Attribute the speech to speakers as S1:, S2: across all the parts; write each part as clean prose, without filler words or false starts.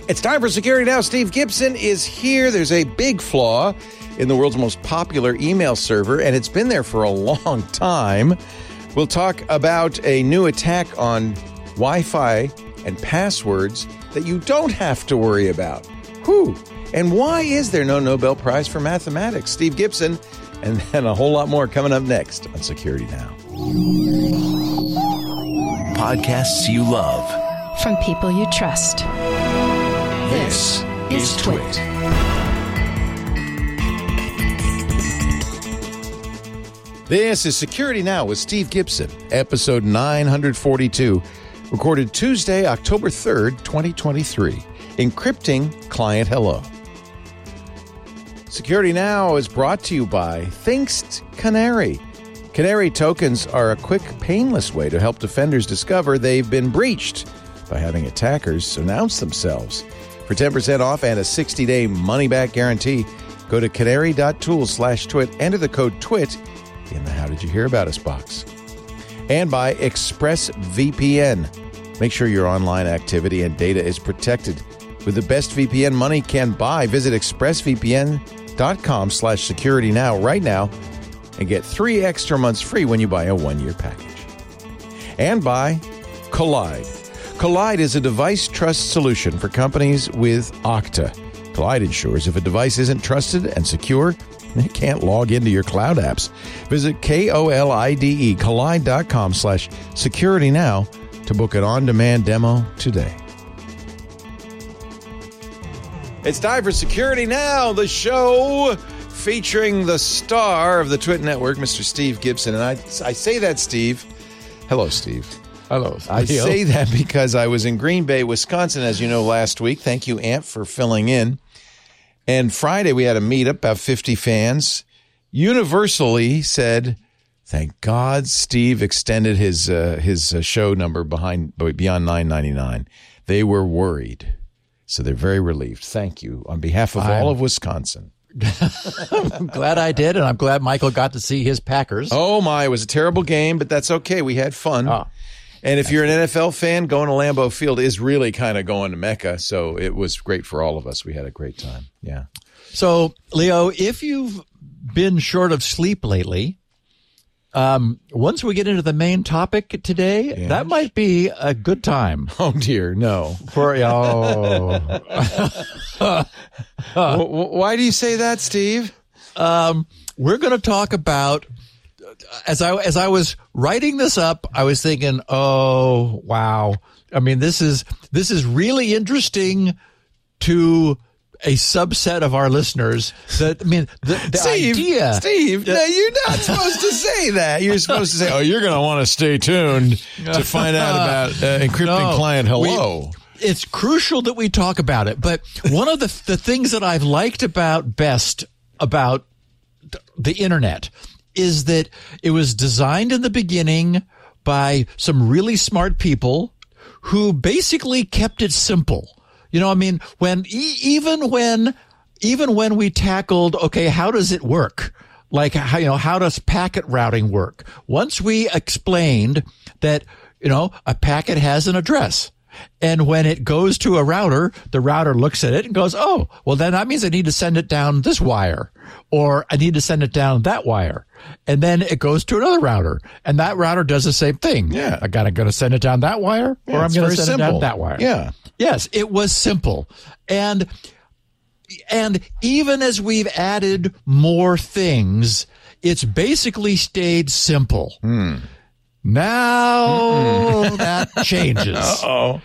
S1: It's time for Security Now. Steve Gibson is here. There's a big flaw in the world's most popular email server, and it's been there for a long time. We'll talk about a new attack on Wi-Fi and passwords that you don't have to worry about. Whew. And why is there no Nobel Prize for Mathematics? Steve Gibson, and then a whole lot more coming up next on Security Now.
S2: Podcasts you love.
S3: From people you trust.
S2: This is Twit.
S1: This is Security Now with Steve Gibson, episode 942, recorded Tuesday, October 3rd, 2023. Encrypting Client Hello. Security Now is brought to you by Thinkst Canary. Canary tokens are a quick, painless way to help defenders discover they've been breached by having attackers announce themselves. For 10% off and a 60-day money-back guarantee, go to canary.tools/twit, enter the code TWIT in the How Did You Hear About Us box. And by ExpressVPN. Make sure your online activity and data is protected with the best VPN money can buy. Visit expressvpn.com/securitynow right now and get 3 extra months free when you buy a 1-year package. And by Collide. Collide is a device trust solution for companies with Okta. Collide ensures if a device isn't trusted and secure, it can't log into your cloud apps. Visit KOLIDE, collide.com/securitynow to book an on-demand demo today. It's time for Security Now, the show featuring the star of the Twit Network, Mr. Steve Gibson. And I say that, Steve. Hello, Steve.
S4: Hello.
S1: I say that because I was in Green Bay, Wisconsin, as you know, last week. Thank you, Ant, for filling in. And Friday, we had a meetup, about 50 fans. Universally said, thank God Steve extended his show number beyond $9.99. They were worried. So they're very relieved. Thank you on behalf of all of Wisconsin.
S4: I'm glad I did, and I'm glad Michael got to see his Packers.
S1: Oh, my. It was a terrible game, but that's okay. We had fun. Oh. And if you're an NFL fan, going to Lambeau Field is really kind of going to Mecca. So it was great for all of us. We had a great time. Yeah.
S4: So, Leo, if you've been short of sleep lately, once we get into the main topic today, yes, that might be a good time.
S1: Oh, dear. No. Why do you say that, Steve?
S4: We're going to talk about, as I was writing this up, I was thinking, oh, wow. I mean, this is really interesting to a subset of our listeners. The idea.
S1: Steve, no, you're not supposed to say that. You're supposed to say, oh, you're going to want to stay tuned to find out about encrypting client hello.
S4: It's crucial that we talk about it. But one of the things that I've liked best about the internet is that it was designed in the beginning by some really smart people who basically kept it simple. You know, I mean, even when we tackled, okay, how does it work? Like, how does packet routing work? Once we explained that, a packet has an address. And when it goes to a router, the router looks at it and goes, oh, well, then that means I need to send it down this wire, or I need to send it down that wire. And then it goes to another router, and that router does the same thing.
S1: Yeah.
S4: I got to send it down that wire, or I'm going to send it down that wire.
S1: Yeah.
S4: Yes, it was simple. And even as we've added more things, it's basically stayed simple. Now that changes.
S1: Uh-oh.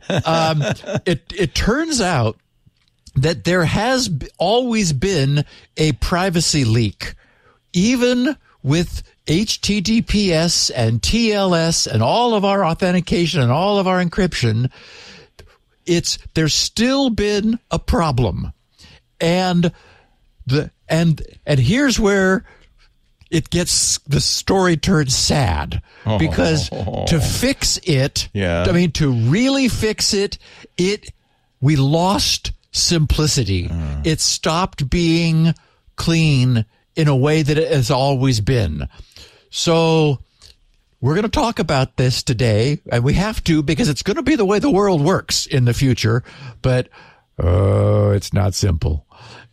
S4: It turns out that there has always been a privacy leak, even with HTTPS and TLS and all of our authentication and all of our encryption. There's still been a problem, and here's where the story turns sad, because to fix it, to really fix it, we lost simplicity. It stopped being clean in a way that it has always been. So we're going to talk about this today, and we have to, because it's going to be the way the world works in the future. But Oh, it's not simple.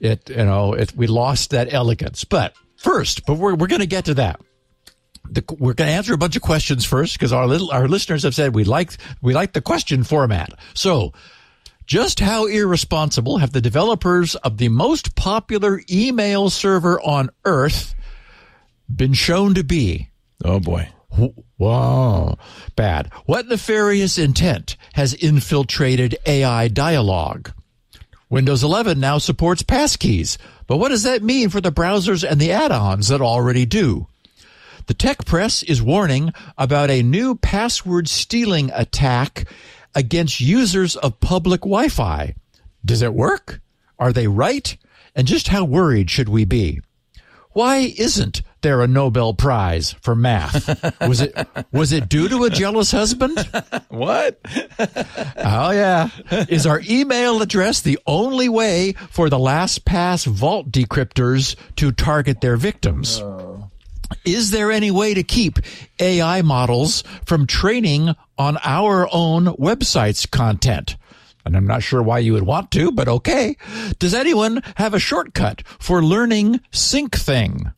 S4: We lost that elegance. But first, we're going to get to that. We're going to answer a bunch of questions first because our listeners have said we like the question format. So, just how irresponsible have the developers of the most popular email server on Earth been shown to be?
S1: Oh, boy.
S4: Wow. Bad. What nefarious intent has infiltrated AI dialogue? Windows 11 now supports passkeys, but what does that mean for the browsers and the add-ons that already do? The tech press is warning about a new password stealing attack against users of public Wi-Fi. Does it work? Are they right? And just how worried should we be? Why isn't there a Nobel Prize for math? Was it due to a jealous husband?
S1: What?
S4: Oh, yeah. Is our email address the only way for the LastPass vault decryptors to target their victims? Oh. Is there any way to keep AI models from training on our own website's content? And I'm not sure why you would want to, but okay. Does anyone have a shortcut for learning SyncThing?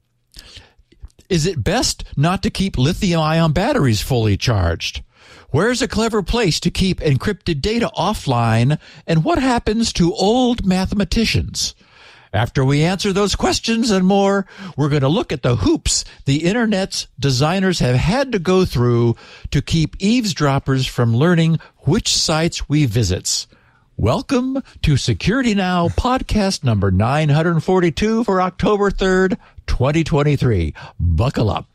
S4: Is it best not to keep lithium-ion batteries fully charged? Where's a clever place to keep encrypted data offline? And what happens to old mathematicians? After we answer those questions and more, we're going to look at the hoops the Internet's designers have had to go through to keep eavesdroppers from learning which sites we visit. Welcome to Security Now podcast number 942 for October 3rd, 2023. Buckle up.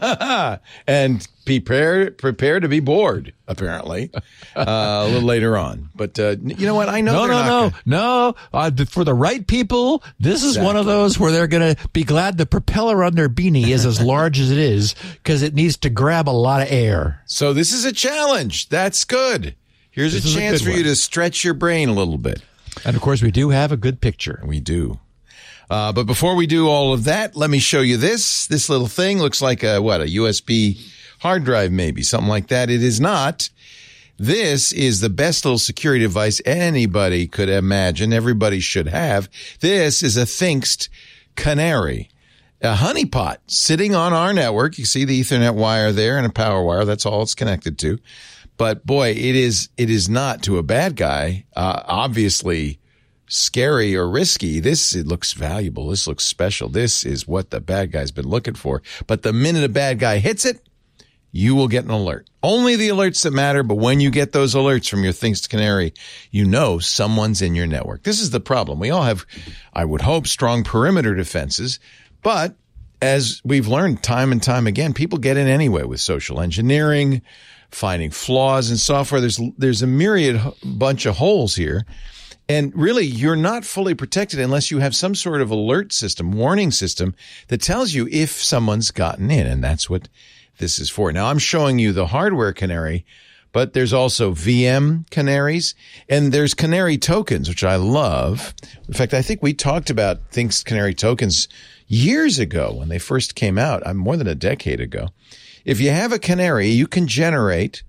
S1: And prepare to be bored, apparently, a little later on. But you know what? I know
S4: No. For the right people, this is one of those where they're going to be glad the propeller on their beanie is as large as it is because it needs to grab a lot of air.
S1: So this is a challenge. That's good. Here's a chance for you to stretch your brain a little bit.
S4: And, of course, we do have a good picture.
S1: We do. But before we do all of that, let me show you this. This little thing looks like a USB hard drive, maybe, something like that. It is not. This is the best little security device anybody could imagine. Everybody should have. This is a Thinkst Canary, a honeypot sitting on our network. You see the Ethernet wire there and a power wire. That's all it's connected to. But boy, it is not to a bad guy, obviously scary or risky. It looks valuable. This looks special. This is what the bad guy's been looking for. But the minute a bad guy hits it, you will get an alert. Only the alerts that matter, but when you get those alerts from your Thinkst Canary, you know someone's in your network. This is the problem. We all have, I would hope, strong perimeter defenses, but as we've learned time and time again, people get in anyway with social engineering, finding flaws in software. There's a myriad bunch of holes here. And really, you're not fully protected unless you have some sort of alert system, warning system that tells you if someone's gotten in. And that's what this is for. Now, I'm showing you the hardware canary, but there's also VM canaries and there's canary tokens, which I love. In fact, I think we talked about Thinkst Canary tokens years ago when they first came out, more than a decade ago. If you have a canary, you can generate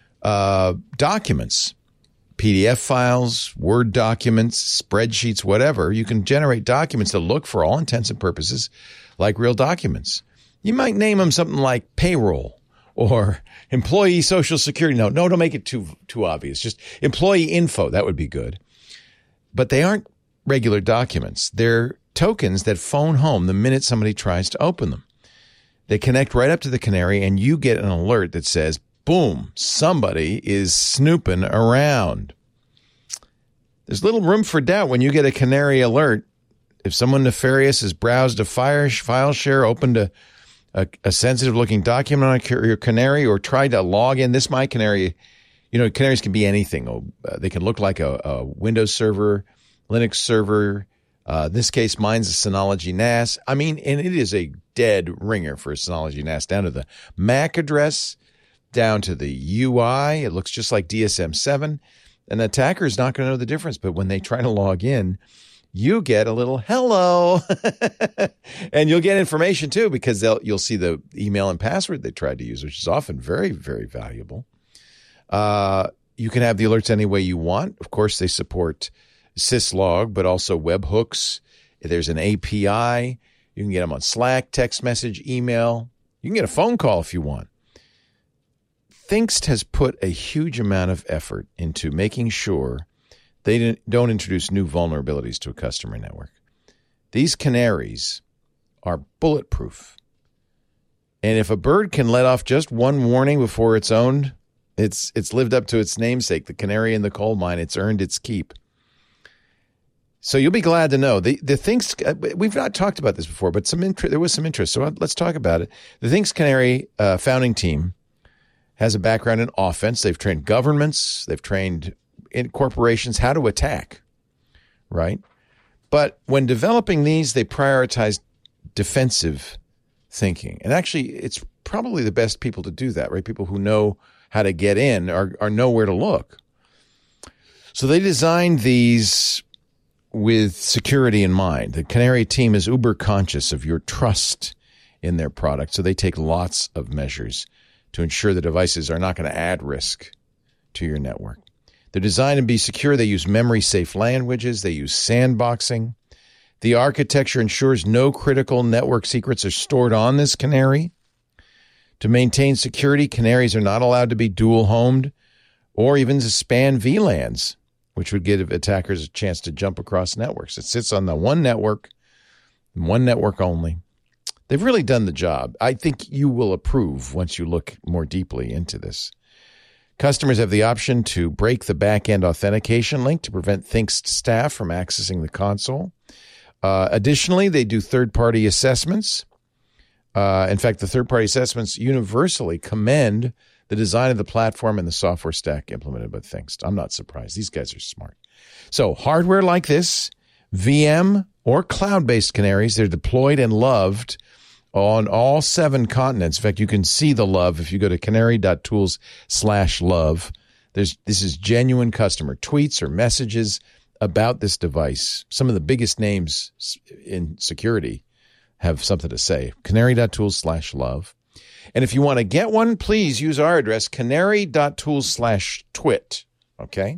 S1: documents, PDF files, Word documents, spreadsheets, whatever. You can generate documents that look, for all intents and purposes, like real documents. You might name them something like payroll or employee social security. No, don't make it too obvious. Just employee info. That would be good. But they aren't regular documents. They're tokens that phone home the minute somebody tries to open them. They connect right up to the canary, and you get an alert that says, boom, somebody is snooping around. There's little room for doubt when you get a canary alert. If someone nefarious has browsed a file share, opened a sensitive-looking document on your canary, or tried to log in, this My Canary, canaries can be anything. They can look like a Windows server, Linux server. In this case, mine's a Synology NAS. And it is a dead ringer for a Synology NAS, down to the MAC address, down to the UI. It looks just like DSM-7. An attacker is not going to know the difference, but when they try to log in, you get a little hello. And you'll get information too, because you'll see the email and password they tried to use, which is often very, very valuable. You can have the alerts any way you want. Of course, they support syslog, but also webhooks. There's an API. You can get them on Slack, text message, email. You can get a phone call if you want. Thinkst has put a huge amount of effort into making sure they don't introduce new vulnerabilities to a customer network. These canaries are bulletproof. And if a bird can let off just one warning before it's owned, it's lived up to its namesake, the canary in the coal mine. It's earned its keep. So you'll be glad to know the Thinkst. We've not talked about this before, but there was some interest. So let's talk about it. The Thinkst Canary founding team has a background in offense. They've trained governments. They've trained in corporations how to attack, right? But when developing these, they prioritized defensive thinking. And actually, it's probably the best people to do that, right? People who know how to get in or know where to look. So they designed these with security in mind. The Canary team is uber conscious of your trust in their product. So they take lots of measures to ensure the devices are not going to add risk to your network. They're designed to be secure. They use memory-safe languages. They use sandboxing. The architecture ensures no critical network secrets are stored on this canary. To maintain security, canaries are not allowed to be dual-homed or even to span VLANs, which would give attackers a chance to jump across networks. It sits on the one network only. They've really done the job. I think you will approve once you look more deeply into this. Customers have the option to break the back-end authentication link to prevent Thinkst staff from accessing the console. Additionally, they do third-party assessments. In fact, the third-party assessments universally commend the design of the platform and the software stack implemented by Thinkst. I'm not surprised. These guys are smart. So hardware like this, VM or cloud-based canaries, they're deployed and loved on all 7 continents. In fact, you can see the love if you go to canary.tools/love. This is genuine customer tweets or messages about this device. Some of the biggest names in security have something to say. Canary.tools/love. And if you want to get one, please use our address, canary.tools/twit. Okay?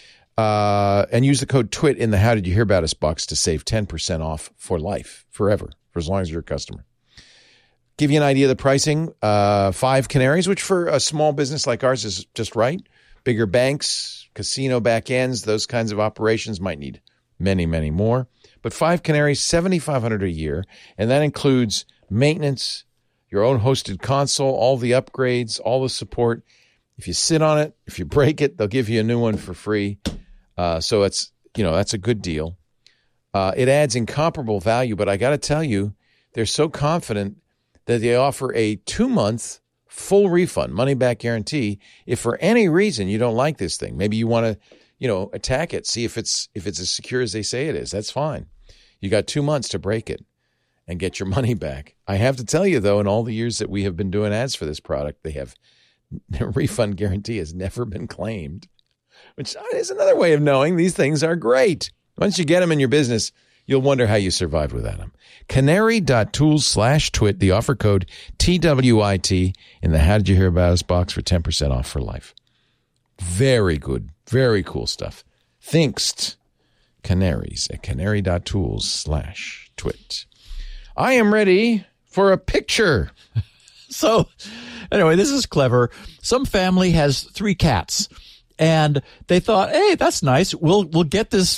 S1: And use the code TWIT in the How Did You Hear About Us box to save 10% off for life, forever, for as long as you're a customer. Give you an idea of the pricing, 5 canaries, which for a small business like ours is just right. Bigger banks, casino back ends, those kinds of operations might need many, many more. But 5 canaries, $7,500 a year, and that includes maintenance, your own hosted console, all the upgrades, all the support. If you sit on it, if you break it, they'll give you a new one for free. So it's, that's a good deal. It adds incomparable value, but I got to tell you, they're so confident that they offer a 2-month full refund, money-back guarantee. If for any reason you don't like this thing, maybe you want to, attack it, see if it's as secure as they say it is. That's fine. You got 2 months to break it and get your money back. I have to tell you, though, in all the years that we have been doing ads for this product, their refund guarantee has never been claimed, which is another way of knowing these things are great. Once you get them in your business, you'll wonder how you survived without them. Canary.tools/twit, the offer code TWIT in the How Did You Hear About Us box for 10% off for life. Very good. Very cool stuff. Thinkst Canaries at canary.tools/twit. I am ready for a picture.
S4: So anyway, this is clever. Some family has 3 cats, and they thought, hey, that's nice. We'll get this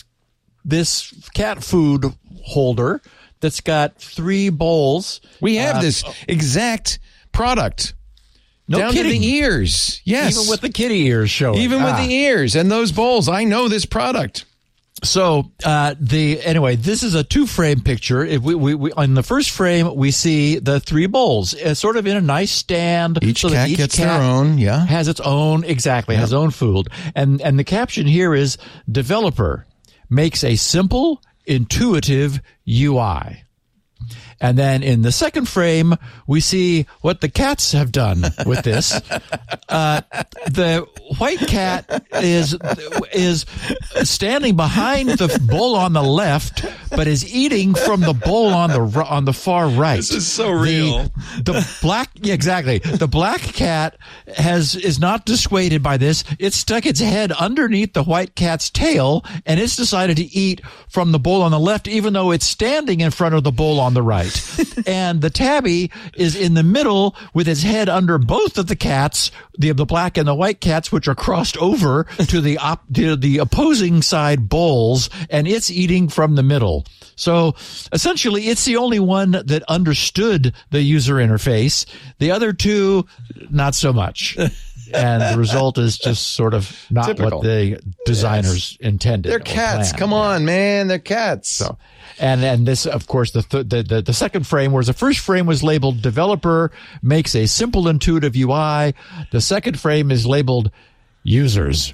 S4: cat food holder that's got 3 bowls.
S1: We have this exact product.
S4: No
S1: down
S4: kidding.
S1: To the ears. Yes.
S4: Even with the kitty ears showing.
S1: Even with the ears and those bowls. I know this product.
S4: So, anyway, this is a 2-frame picture. If we in the first frame, we see the 3 bowls, sort of in a nice stand.
S1: Each
S4: so
S1: cat gets their own, yeah.
S4: Has its own, exactly, has its own food. And the caption here is, developer makes a simple, intuitive UI. And then in the second frame, we see what the cats have done with this. The white cat is standing behind the bowl on the left, but is eating from the bowl on the far right.
S1: This is so real.
S4: The black, yeah, exactly. The black cat is not dissuaded by this. It stuck its head underneath the white cat's tail, and it's decided to eat from the bowl on the left, even though it's standing in front of the bowl on the right. And the tabby is in the middle with its head under both of the cats, the black and the white cats, which are crossed over to the opposing side bowls, and it's eating from the middle. So essentially, it's the only one that understood the user interface. The other two, not so much. And the result is just sort of not
S1: Typical.
S4: what the designers intended.
S1: They're cats.
S4: planned.
S1: Come on, man. They're cats.
S4: So, and this, of course, the second frame, whereas the first frame was labeled "Developer makes a simple, intuitive UI," the second frame is labeled "Users."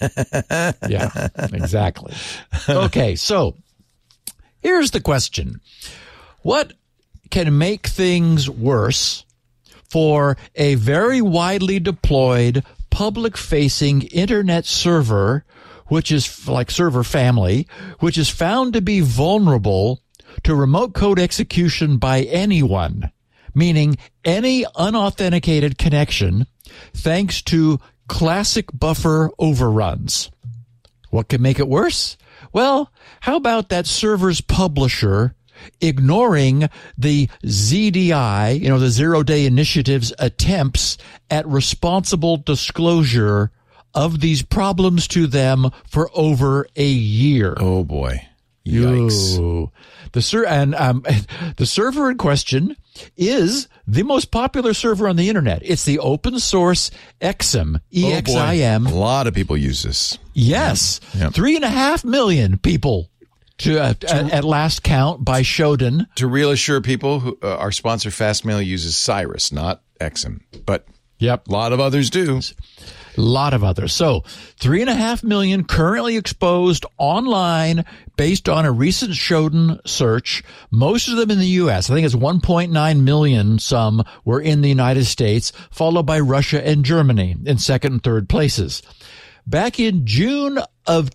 S4: Yeah, exactly. Okay, so here's the question: what can make things worse for a very widely deployed public-facing internet server, which is like server family, which is found to be vulnerable to remote code execution by anyone, meaning any unauthenticated connection, thanks to classic buffer overruns? What can make it worse? Well, how about that server's publisher ignoring the ZDI, the Zero-Day Initiative's attempts at responsible disclosure of these problems to them for over a year?
S1: Oh, boy. Yikes.
S4: Ooh. The server in question is the most popular server on the internet. It's the open source Exim, E-X-I-M.
S1: A lot of people use this.
S4: Yes.
S1: Yep.
S4: 3.5 million people at last count by Shodan.
S1: To reassure people, who our sponsor Fastmail uses Cyrus, not Exim. But
S4: Yep.
S1: a lot of others do.
S4: A lot of others. So 3.5 million currently exposed online based on a recent Shodan search. Most of them in the U.S. I think it's 1.9 million. Some were in the United States, followed by Russia and Germany in second and third places. Back in June of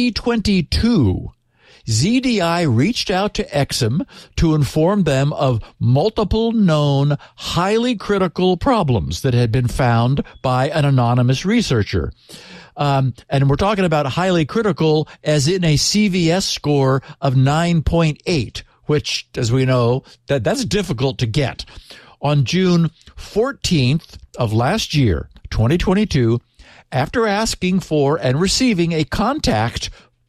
S4: 2022, ZDI reached out to Exim to inform them of multiple known highly critical problems that had been found by an anonymous researcher. And we're talking about highly critical as in a CVS score of 9.8, which, as we know, that's difficult to get. On June 14th of last year, 2022, after asking for and receiving a contact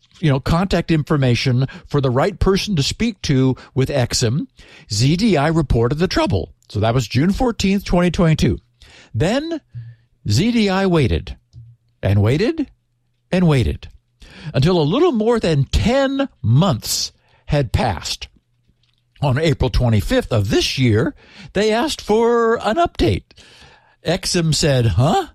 S4: information for the right person to speak to with Exim, ZDI reported the trouble. So that was June 14th, 2022. Then ZDI waited and waited and waited until a little more than 10 months had passed. On April 25th of this year, they asked for an update. Exim said, huh?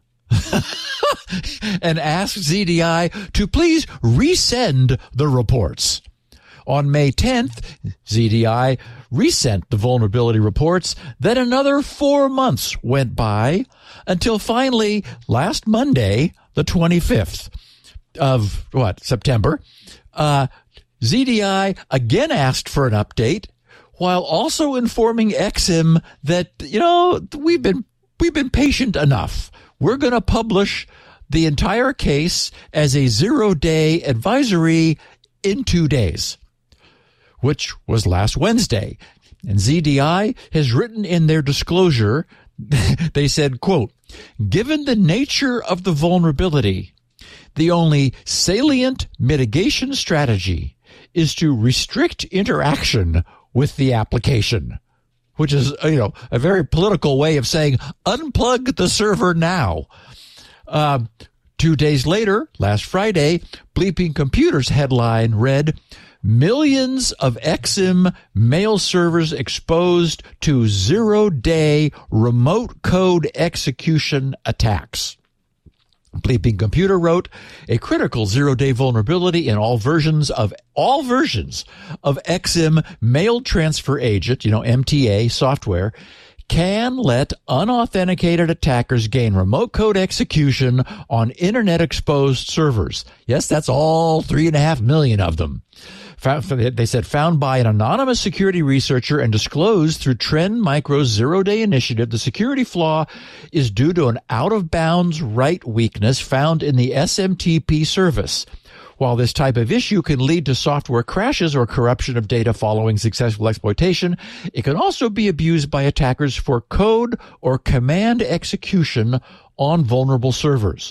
S4: And asked ZDI to please resend the reports. On May 10th, ZDI resent the vulnerability reports. Then another 4 months went by until finally last Monday, the 25th of September, ZDI again asked for an update while also informing Exim that, we've been patient enough. We're going to publish the entire case as a 0-day advisory in 2 days, which was last Wednesday. And ZDI has written in their disclosure, they said, quote, given the nature of the vulnerability, the only salient mitigation strategy is to restrict interaction with the application, which is, a very political way of saying unplug the server now. 2 days later, last Friday, Bleeping Computers headline read, millions of Exim mail servers exposed to 0-day remote code execution attacks. Bleeping Computer wrote, a critical zero-day vulnerability in all versions of XM Mail Transfer Agent, MTA software, can let unauthenticated attackers gain remote code execution on internet-exposed servers. Yes, that's all 3.5 million of them. They said found by an anonymous security researcher and disclosed through Trend Micro's zero-day initiative, the security flaw is due to an out-of-bounds write weakness found in the SMTP service. While this type of issue can lead to software crashes or corruption of data following successful exploitation, it can also be abused by attackers for code or command execution on vulnerable servers.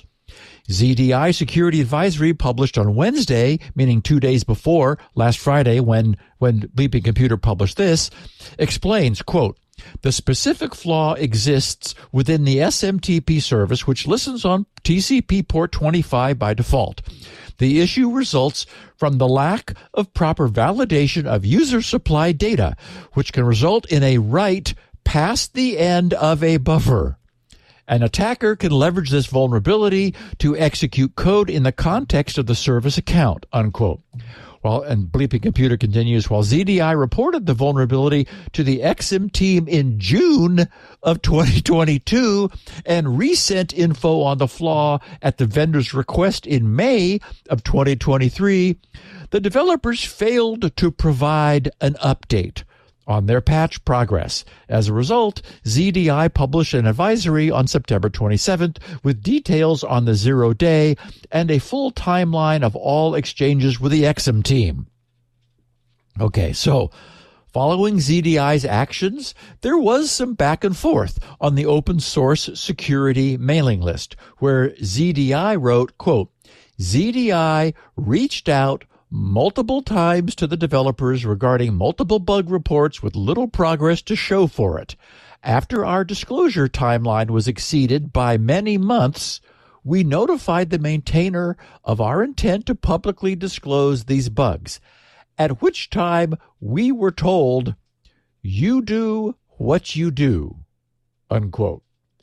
S4: ZDI Security Advisory published on Wednesday, meaning 2 days before last Friday when Bleeping Computer published this, explains, quote, the specific flaw exists within the SMTP service, which listens on TCP port 25 by default. The issue results from the lack of proper validation of user-supplied data, which can result in a write past the end of a buffer. An attacker can leverage this vulnerability to execute code in the context of the service account, unquote. And Bleeping Computer continues, while ZDI reported the vulnerability to the XM team in June of 2022 and resent info on the flaw at the vendor's request in May of 2023, the developers failed to provide an update on their patch progress. As a result, ZDI published an advisory on September 27th with details on the 0 day and a full timeline of all exchanges with the XM team. Okay, so following ZDI's actions, there was some back and forth on the open source security mailing list, where ZDI wrote, quote, ZDI reached out multiple times to the developers regarding multiple bug reports with little progress to show for it. After our disclosure timeline was exceeded by many months, we notified the maintainer of our intent to publicly disclose these bugs, at which time we were told, you do what you do, unquote.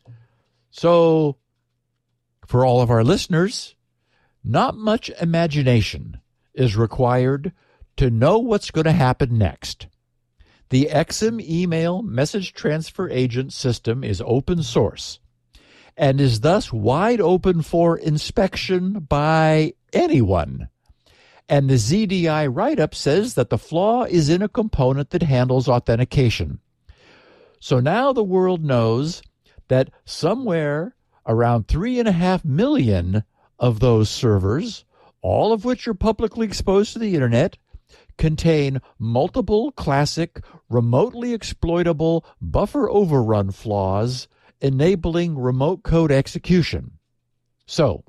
S4: So, for all of our listeners, not much imagination is required to know what's going to happen next. The XM email message transfer agent system is open source and is thus wide open for inspection by anyone. And the ZDI write-up says that the flaw is in a component that handles authentication. So now the world knows that somewhere around 3.5 million of those servers, all of which are publicly exposed to the internet, contain multiple classic, remotely exploitable buffer overrun flaws enabling remote code execution. So,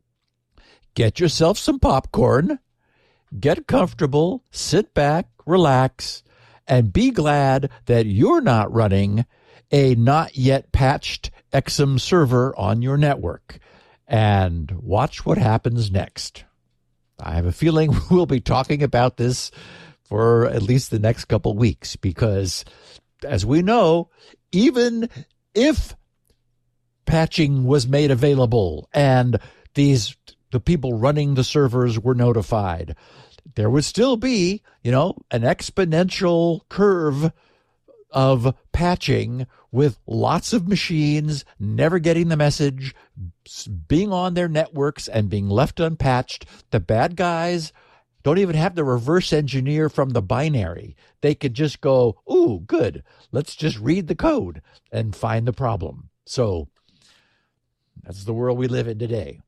S4: get yourself some popcorn, get comfortable, sit back, relax, and be glad that you're not running a not yet patched XM server on your network. And watch what happens next. I have a feeling we'll be talking about this for at least the next couple weeks because, as we know, even if patching was made available and the people running the servers were notified, there would still be, an exponential curve of patching with lots of machines never getting the message, being on their networks and being left unpatched. The bad guys don't even have to reverse engineer from the binary. They could just go, ooh, good, let's just read the code and find the problem. So that's the world we live in today.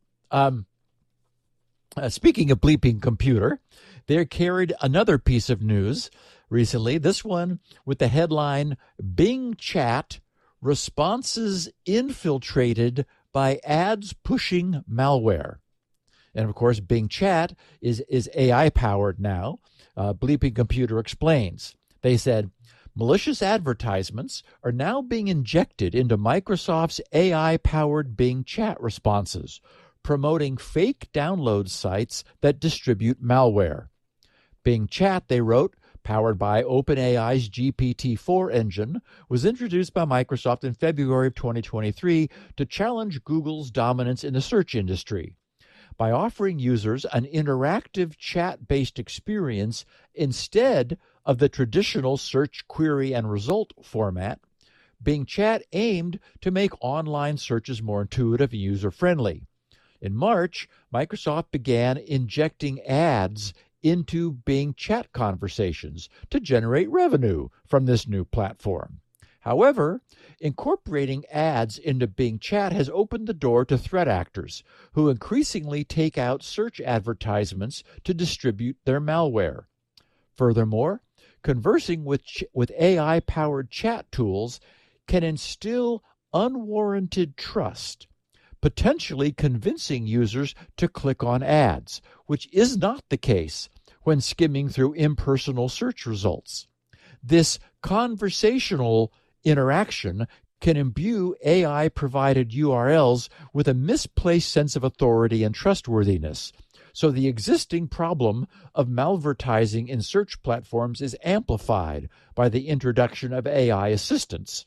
S4: Speaking of Bleeping Computer, they carried another piece of news recently, this one with the headline, Bing Chat, Responses Infiltrated by Ads Pushing Malware. And of course, Bing Chat is AI-powered now. Bleeping Computer explains. They said, malicious advertisements are now being injected into Microsoft's AI-powered Bing Chat responses, promoting fake download sites that distribute malware. Bing Chat, they wrote, powered by OpenAI's GPT-4 engine, was introduced by Microsoft in February of 2023 to challenge Google's dominance in the search industry. By offering users an interactive chat-based experience instead of the traditional search query and result format, Bing Chat aimed to make online searches more intuitive and user-friendly. In March, Microsoft began injecting ads into Bing Chat conversations to generate revenue from this new platform. However, incorporating ads into Bing Chat has opened the door to threat actors who increasingly take out search advertisements to distribute their malware. Furthermore, conversing with AI-powered chat tools can instill unwarranted trust, potentially convincing users to click on ads, which is not the case when skimming through impersonal search results. This conversational interaction can imbue AI-provided URLs with a misplaced sense of authority and trustworthiness. So the existing problem of malvertising in search platforms is amplified by the introduction of AI assistants.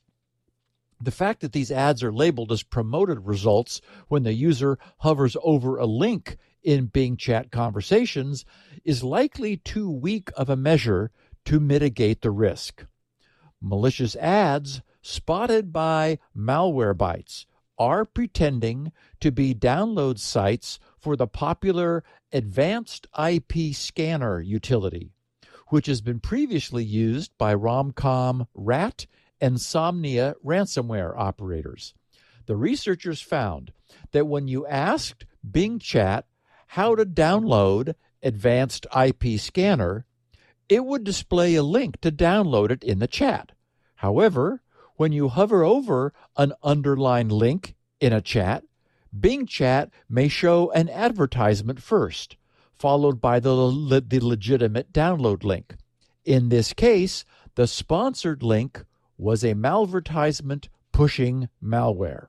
S4: The fact that these ads are labeled as promoted results when the user hovers over a link in Bing Chat conversations is likely too weak of a measure to mitigate the risk. Malicious ads spotted by Malwarebytes are pretending to be download sites for the popular Advanced IP Scanner utility, which has been previously used by Romcom Rat and Somnia ransomware operators. The researchers found that when you asked Bing Chat how to download Advanced IP Scanner, it would display a link to download it in the chat. However, when you hover over an underlined link in a chat, Bing Chat may show an advertisement first, followed by the legitimate download link. In this case, the sponsored link was a malvertisement pushing malware.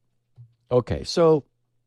S4: Okay, so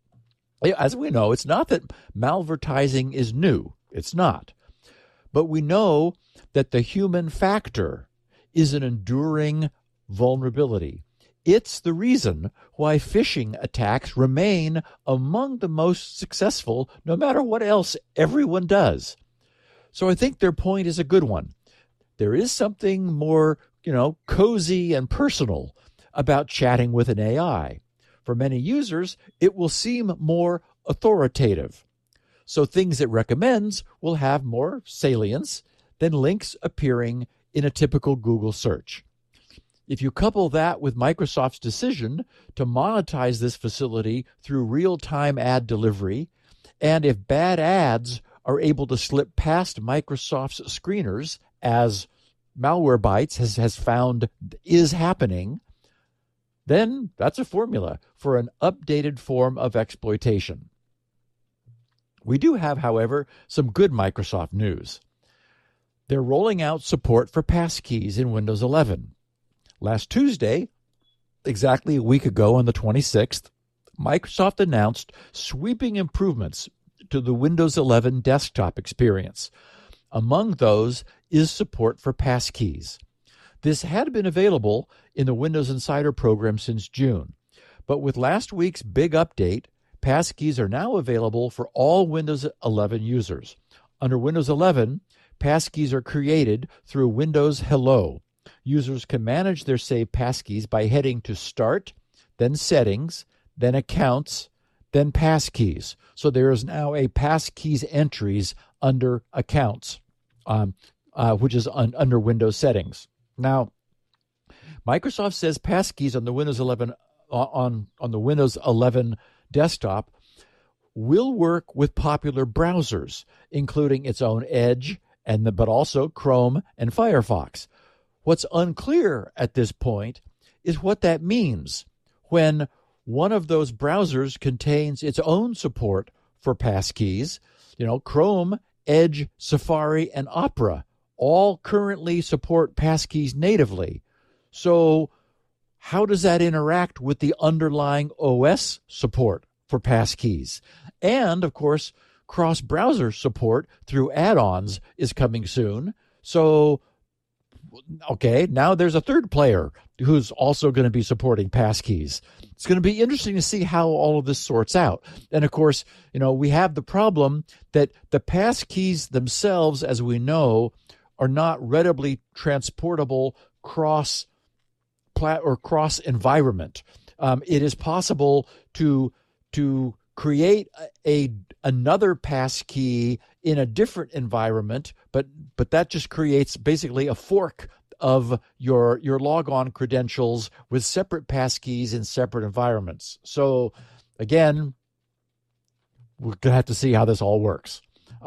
S4: as we know, it's not that malvertising is new. It's not. But we know that the human factor is an enduring vulnerability. It's the reason why phishing attacks remain among the most successful, no matter what else everyone does. So I think their point is a good one. There is something more, cozy and personal about chatting with an AI. For many users, it will seem more authoritative. So things it recommends will have more salience than links appearing in a typical Google search. If you couple that with Microsoft's decision to monetize this facility through real-time ad delivery, and if bad ads are able to slip past Microsoft's screeners, as Malwarebytes has found is happening, then that's a formula for an updated form of exploitation. We do have, however, some good Microsoft news. They're rolling out support for passkeys in Windows 11. Last Tuesday, exactly a week ago on the 26th, Microsoft announced sweeping improvements to the Windows 11 desktop experience. Among those is support for passkeys. This had been available in the Windows Insider program since June, but with last week's big update, passkeys are now available for all Windows 11 users. Under Windows 11, passkeys are created through Windows Hello. Users can manage their saved passkeys by heading to Start, then Settings, then Accounts, then Passkeys. So there is now a Passkeys entries under Accounts, which is under Windows Settings. Now, Microsoft says passkeys on the Windows 11 on the Windows 11 desktop will work with popular browsers, including its own Edge, but also Chrome and Firefox. What's unclear at this point is what that means when one of those browsers contains its own support for passkeys. Chrome, Edge, Safari, and Opera all currently support passkeys natively. So how does that interact with the underlying OS support for passkeys? And, of course, cross-browser support through add-ons is coming soon. So, okay, now there's a third player who's also going to be supporting passkeys. It's going to be interesting to see how all of this sorts out. And of course, we have the problem that the passkeys themselves, as we know, are not readily transportable cross environment. It is possible to create another passkey in a different environment, but that just creates basically a fork of your logon credentials with separate passkeys in separate environments. So again, we're going to have to see how this all works.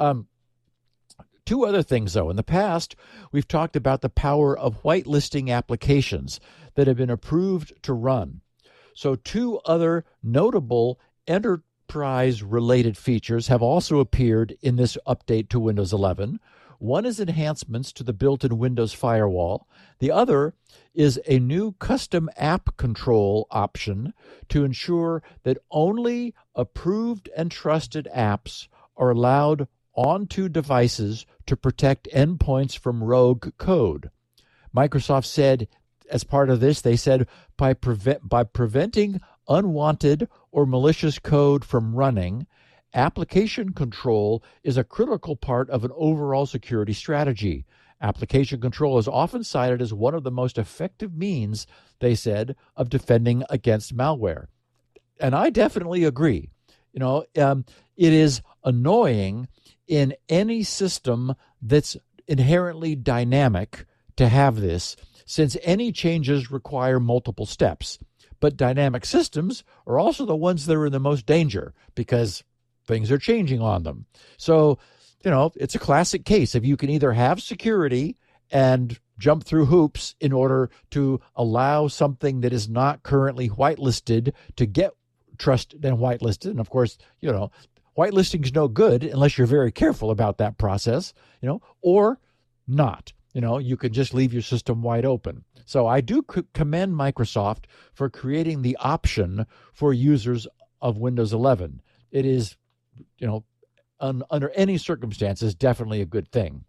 S4: Two other things, though. In the past, we've talked about the power of whitelisting applications that have been approved to run. So two other notable enterprise-related features have also appeared in this update to Windows 11. One is enhancements to the built-in Windows firewall. The other is a new custom app control option to ensure that only approved and trusted apps are allowed onto devices to protect endpoints from rogue code. Microsoft said, as part of this, they said by preventing unwanted or malicious code from running, application control is a critical part of an overall security strategy. Application control is often cited as one of the most effective means, they said, of defending against malware. And I definitely agree. It is annoying in any system that's inherently dynamic to have this, since any changes require multiple steps. But dynamic systems are also the ones that are in the most danger because things are changing on them. So, it's a classic case of you can either have security and jump through hoops in order to allow something that is not currently whitelisted to get trusted and whitelisted. And of course, whitelisting is no good unless you're very careful about that process, or not. You can just leave your system wide open. So I do commend Microsoft for creating the option for users of Windows 11. It is, under any circumstances, definitely a good thing.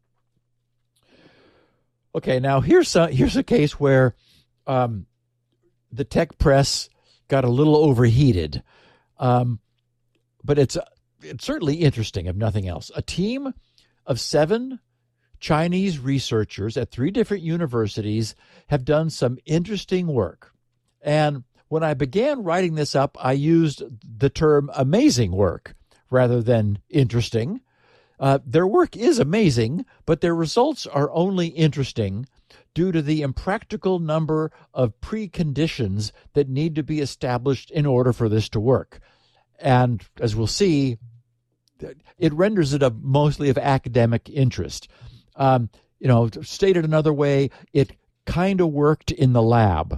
S4: Okay, now here's a case where the tech press got a little overheated, but it's certainly interesting, if nothing else. A team of 7 Chinese researchers at 3 different universities have done some interesting work. And when I began writing this up, I used the term amazing work rather than interesting. Their work is amazing, but their results are only interesting due to the impractical number of preconditions that need to be established in order for this to work. And as we'll see, it renders it mostly of academic interest. Stated another way, it kind of worked in the lab.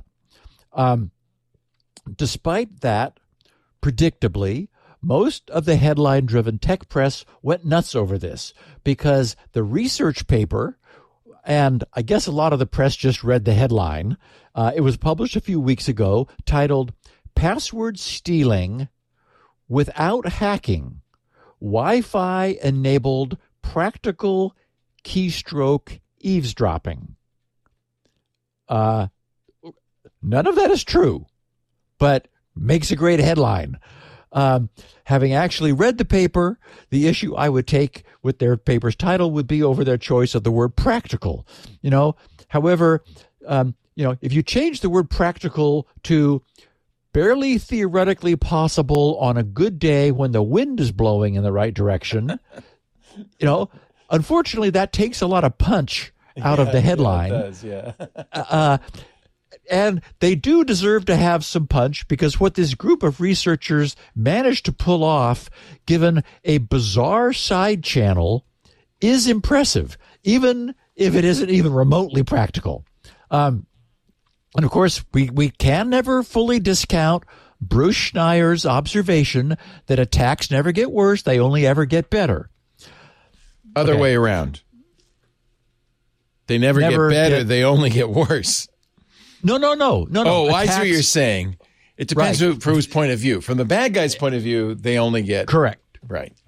S4: Despite that, predictably, most of the headline-driven tech press went nuts over this because the research paper, and I guess a lot of the press just read the headline, it was published a few weeks ago, titled "Password Stealing Without Hacking, Wi-Fi-Enabled Practical Keystroke Eavesdropping." None of that is true, but makes a great headline. Having actually read the paper, the issue I would take with their paper's title would be over their choice of the word practical. However, if you change the word practical to barely theoretically possible on a good day when the wind is blowing in the right direction, unfortunately that takes a lot of punch out of the headline.
S1: It does, yeah.
S4: And they do deserve to have some punch because what this group of researchers managed to pull off, given a bizarre side channel, is impressive, even if it isn't even remotely practical. And of course, we can never fully discount Bruce Schneier's observation that attacks never get worse, they only ever get better.
S1: Other way around. They never get better, they only get worse.
S4: No.
S1: Oh, I see what you're saying. It depends from whose point of view. From the bad guy's point of view, they only get...
S4: Correct.
S1: Right, okay.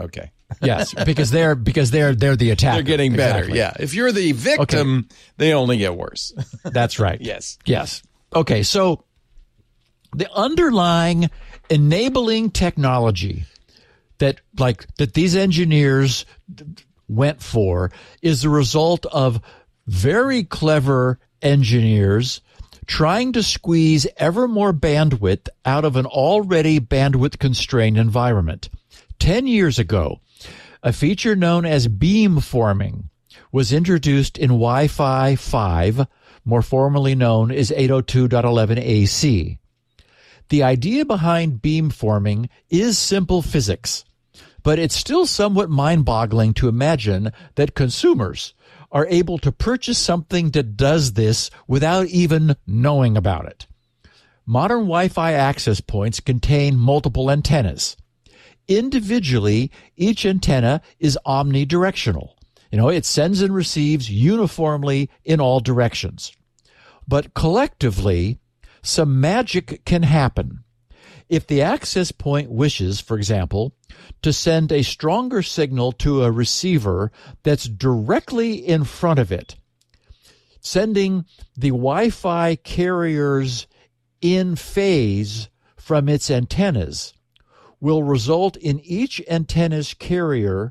S4: Yes, because they're the attacker.
S1: They're getting better.
S4: Exactly.
S1: Yeah. If you're the victim, they only get worse.
S4: That's right.
S1: Yes.
S4: Yes. Okay, so the underlying enabling technology that these engineers went for is the result of very clever engineers trying to squeeze ever more bandwidth out of an already bandwidth constrained environment. 10 years ago, a feature known as beamforming was introduced in Wi-Fi 5, more formally known as 802.11ac. The idea behind beamforming is simple physics, but it's still somewhat mind-boggling to imagine that consumers are able to purchase something that does this without even knowing about it. Modern Wi-Fi access points contain multiple antennas. Individually, each antenna is omnidirectional. It sends and receives uniformly in all directions. But collectively, some magic can happen. If the access point wishes, for example, to send a stronger signal to a receiver that's directly in front of it, sending the Wi-Fi carriers in phase from its antennas will result in each antenna's carrier,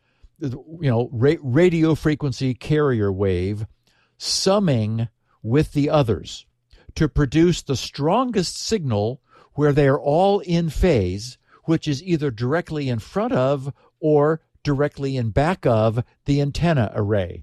S4: radio frequency carrier wave, summing with the others to produce the strongest signal where they are all in phase, which is either directly in front of or directly in back of the antenna array.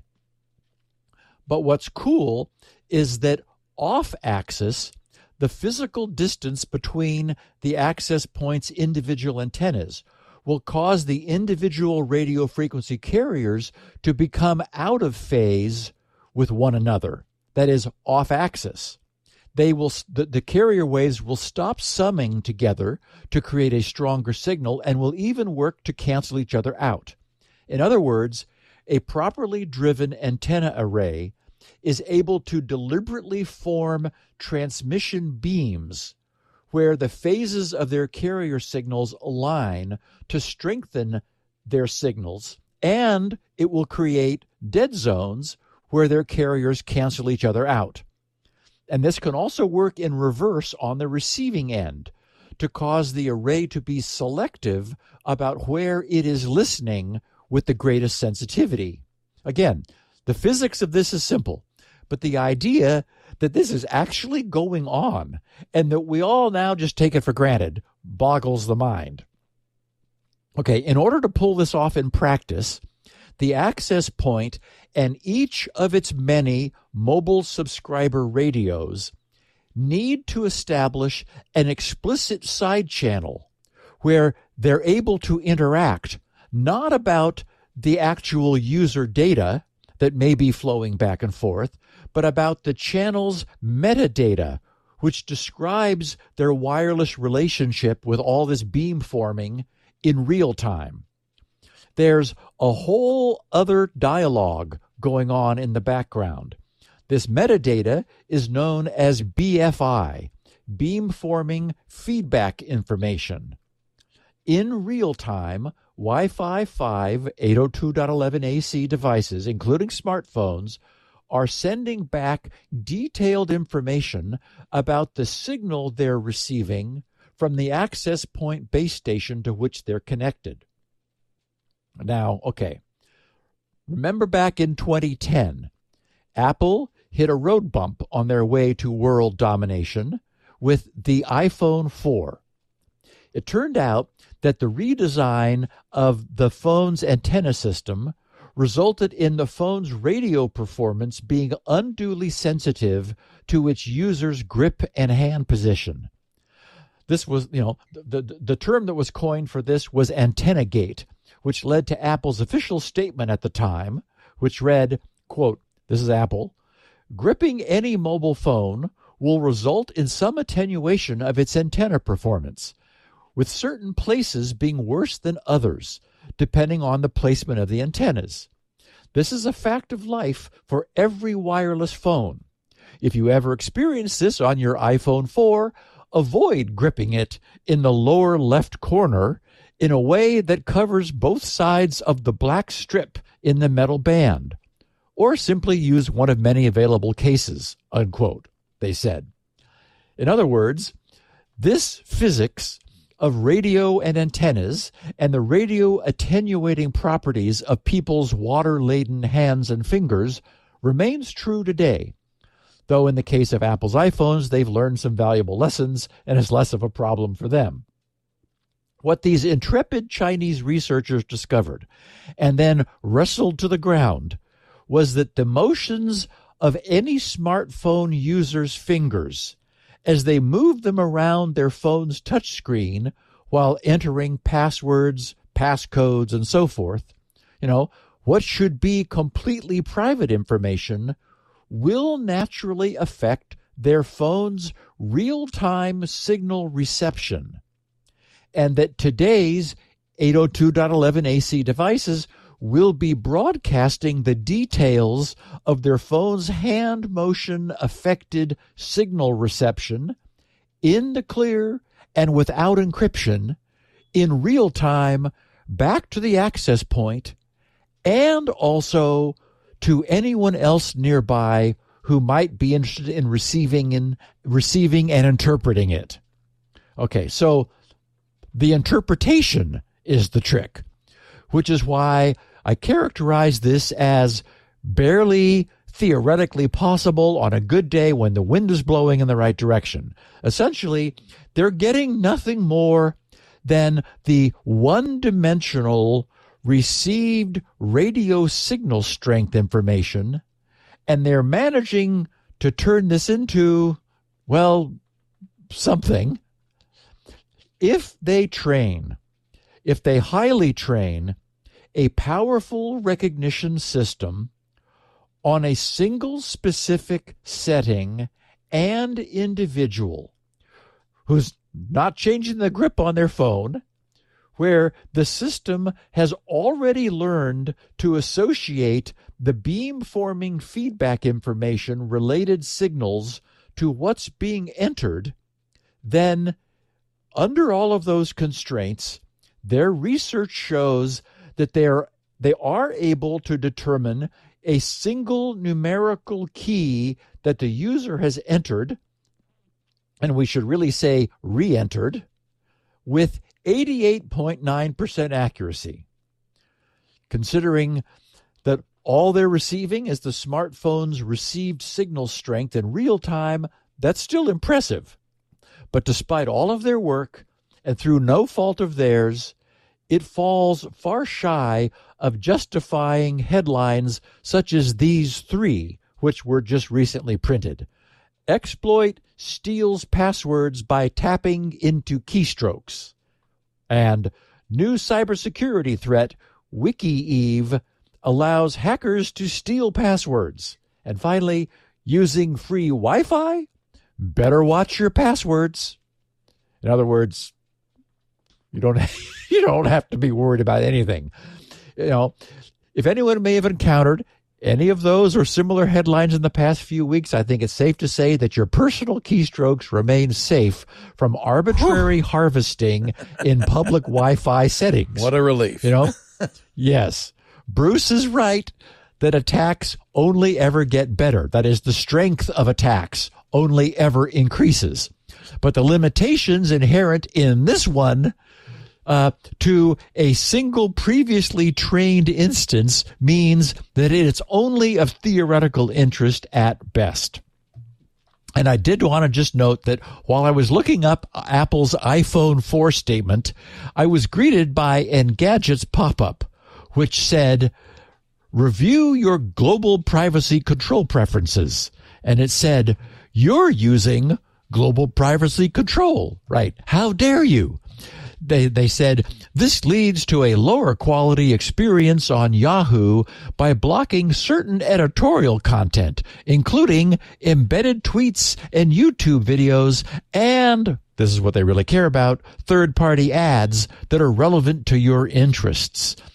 S4: But what's cool is that off-axis, the physical distance between the access point's individual antennas will cause the individual radio frequency carriers to become out of phase with one another. That is, off-axis. The carrier waves will stop summing together to create a stronger signal and will even work to cancel each other out. In other words, a properly driven antenna array is able to deliberately form transmission beams where the phases of their carrier signals align to strengthen their signals, and it will create dead zones where their carriers cancel each other out. And this can also work in reverse on the receiving end to cause the array to be selective about where it is listening with the greatest sensitivity. Again, the physics of this is simple, but the idea that this is actually going on and that we all now just take it for granted boggles the mind. Okay, in order to pull this off in practice, the access point and each of its many mobile subscriber radios need to establish an explicit side channel where they're able to interact, not about the actual user data that may be flowing back and forth, but about the channel's metadata, which describes their wireless relationship with all this beamforming in real time. There's a whole other dialogue going on in the background. This metadata is known as BFI, beamforming feedback information. In real time, Wi-Fi 5 802.11ac devices, including smartphones, are sending back detailed information about the signal they're receiving from the access point base station to which they're connected. Now, okay, remember back in 2010, Apple hit a road bump on their way to world domination with the iPhone 4. It turned out that the redesign of the phone's antenna system resulted in the phone's radio performance being unduly sensitive to its user's grip and hand position. This was, the term that was coined for this was antenna gate, which led to Apple's official statement at the time, which read, quote, this is Apple, gripping any mobile phone will result in some attenuation of its antenna performance, with certain places being worse than others, depending on the placement of the antennas. This is a fact of life for every wireless phone. If you ever experience this on your iPhone 4, avoid gripping it in the lower left corner in a way that covers both sides of the black strip in the metal band, or simply use one of many available cases, unquote, they said. In other words, this physics of radio and antennas and the radio attenuating properties of people's water-laden hands and fingers remains true today, though in the case of Apple's iPhones, they've learned some valuable lessons and is less of a problem for them. What these intrepid Chinese researchers discovered and then wrestled to the ground was that the motions of any smartphone user's fingers as they moved them around their phone's touchscreen while entering passwords, passcodes, and so forth, what should be completely private information will naturally affect their phone's real-time signal reception, and that today's 802.11ac devices will be broadcasting the details of their phone's hand motion affected signal reception in the clear and without encryption in real time back to the access point and also to anyone else nearby who might be interested in receiving and interpreting it. Okay, so the interpretation is the trick, which is why I characterize this as barely theoretically possible on a good day when the wind is blowing in the right direction. Essentially, they're getting nothing more than the one-dimensional received radio signal strength information, and they're managing to turn this into, something. If they highly train a powerful recognition system on a single specific setting and individual who's not changing the grip on their phone, where the system has already learned to associate the beam-forming feedback information related signals to what's being entered, then under all of those constraints, their research shows that they are able to determine a single numerical key that the user has entered, and we should really say re-entered, with 88.9% accuracy. Considering that all they're receiving is the smartphone's received signal strength in real time, that's still impressive. But despite all of their work, and through no fault of theirs, it falls far shy of justifying headlines such as these three, which were just recently printed. Exploit steals passwords by tapping into keystrokes. And new cybersecurity threat, WikiEve, allows hackers to steal passwords. And finally, using free Wi-Fi? Better watch your passwords. In other words, you don't have to be worried about anything. If anyone may have encountered any of those or similar headlines in the past few weeks, I think it's safe to say that your personal keystrokes remain safe from arbitrary harvesting in public Wi-Fi settings.
S1: What a relief.
S4: Yes. Bruce is right that attacks only ever get better. That is, the strength of attacks only ever increases. But the limitations inherent in this one to a single previously trained instance means that it's only of theoretical interest at best. And I did want to just note that while I was looking up Apple's iPhone 4 statement, I was greeted by Engadget's pop-up, which said, "Review your global privacy control preferences." And it said, "You're using global privacy control." Right. How dare you? They said, "This leads to a lower quality experience on Yahoo by blocking certain editorial content, including embedded tweets and YouTube videos, and," this is what they really care about, "third-party ads that are relevant to your interests."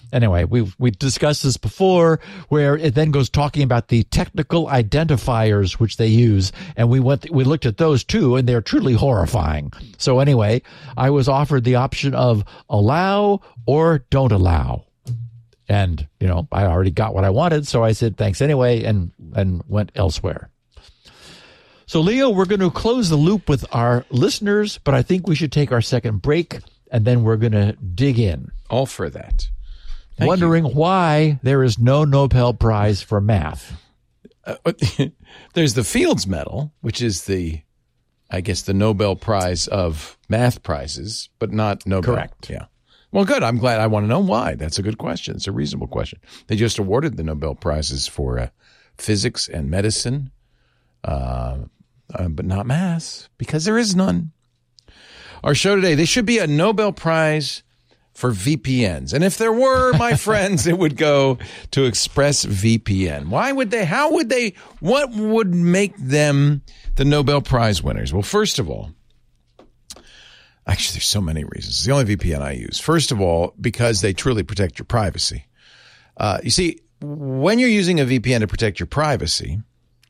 S4: Anyway, we discussed this before, where it then goes talking about the technical identifiers which they use, and we looked at those too, and they're truly horrifying. So anyway, I was offered the option of allow or don't allow, and I already got what I wanted, so I said thanks anyway, and went elsewhere. So Leo, we're going to close the loop with our listeners, but I think we should take our second break, and then we're going to dig in.
S1: All for that.
S4: Wondering why there is no Nobel Prize for math.
S1: There's the Fields Medal, which is the Nobel Prize of math prizes, but not Nobel.
S4: Correct.
S1: Yeah. Well, good. I'm glad. I want to know why. That's a good question. It's a reasonable question. They just awarded the Nobel Prizes for physics and medicine, but not math, because there is none. Our show today, there should be a Nobel Prize for VPNs. And if there were, my friends, it would go to ExpressVPN. Why would they? How would they? What would make them the Nobel Prize winners? Well, first of all, actually, there's so many reasons. It's the only VPN I use. First of all, because they truly protect your privacy. You see, when you're using a VPN to protect your privacy,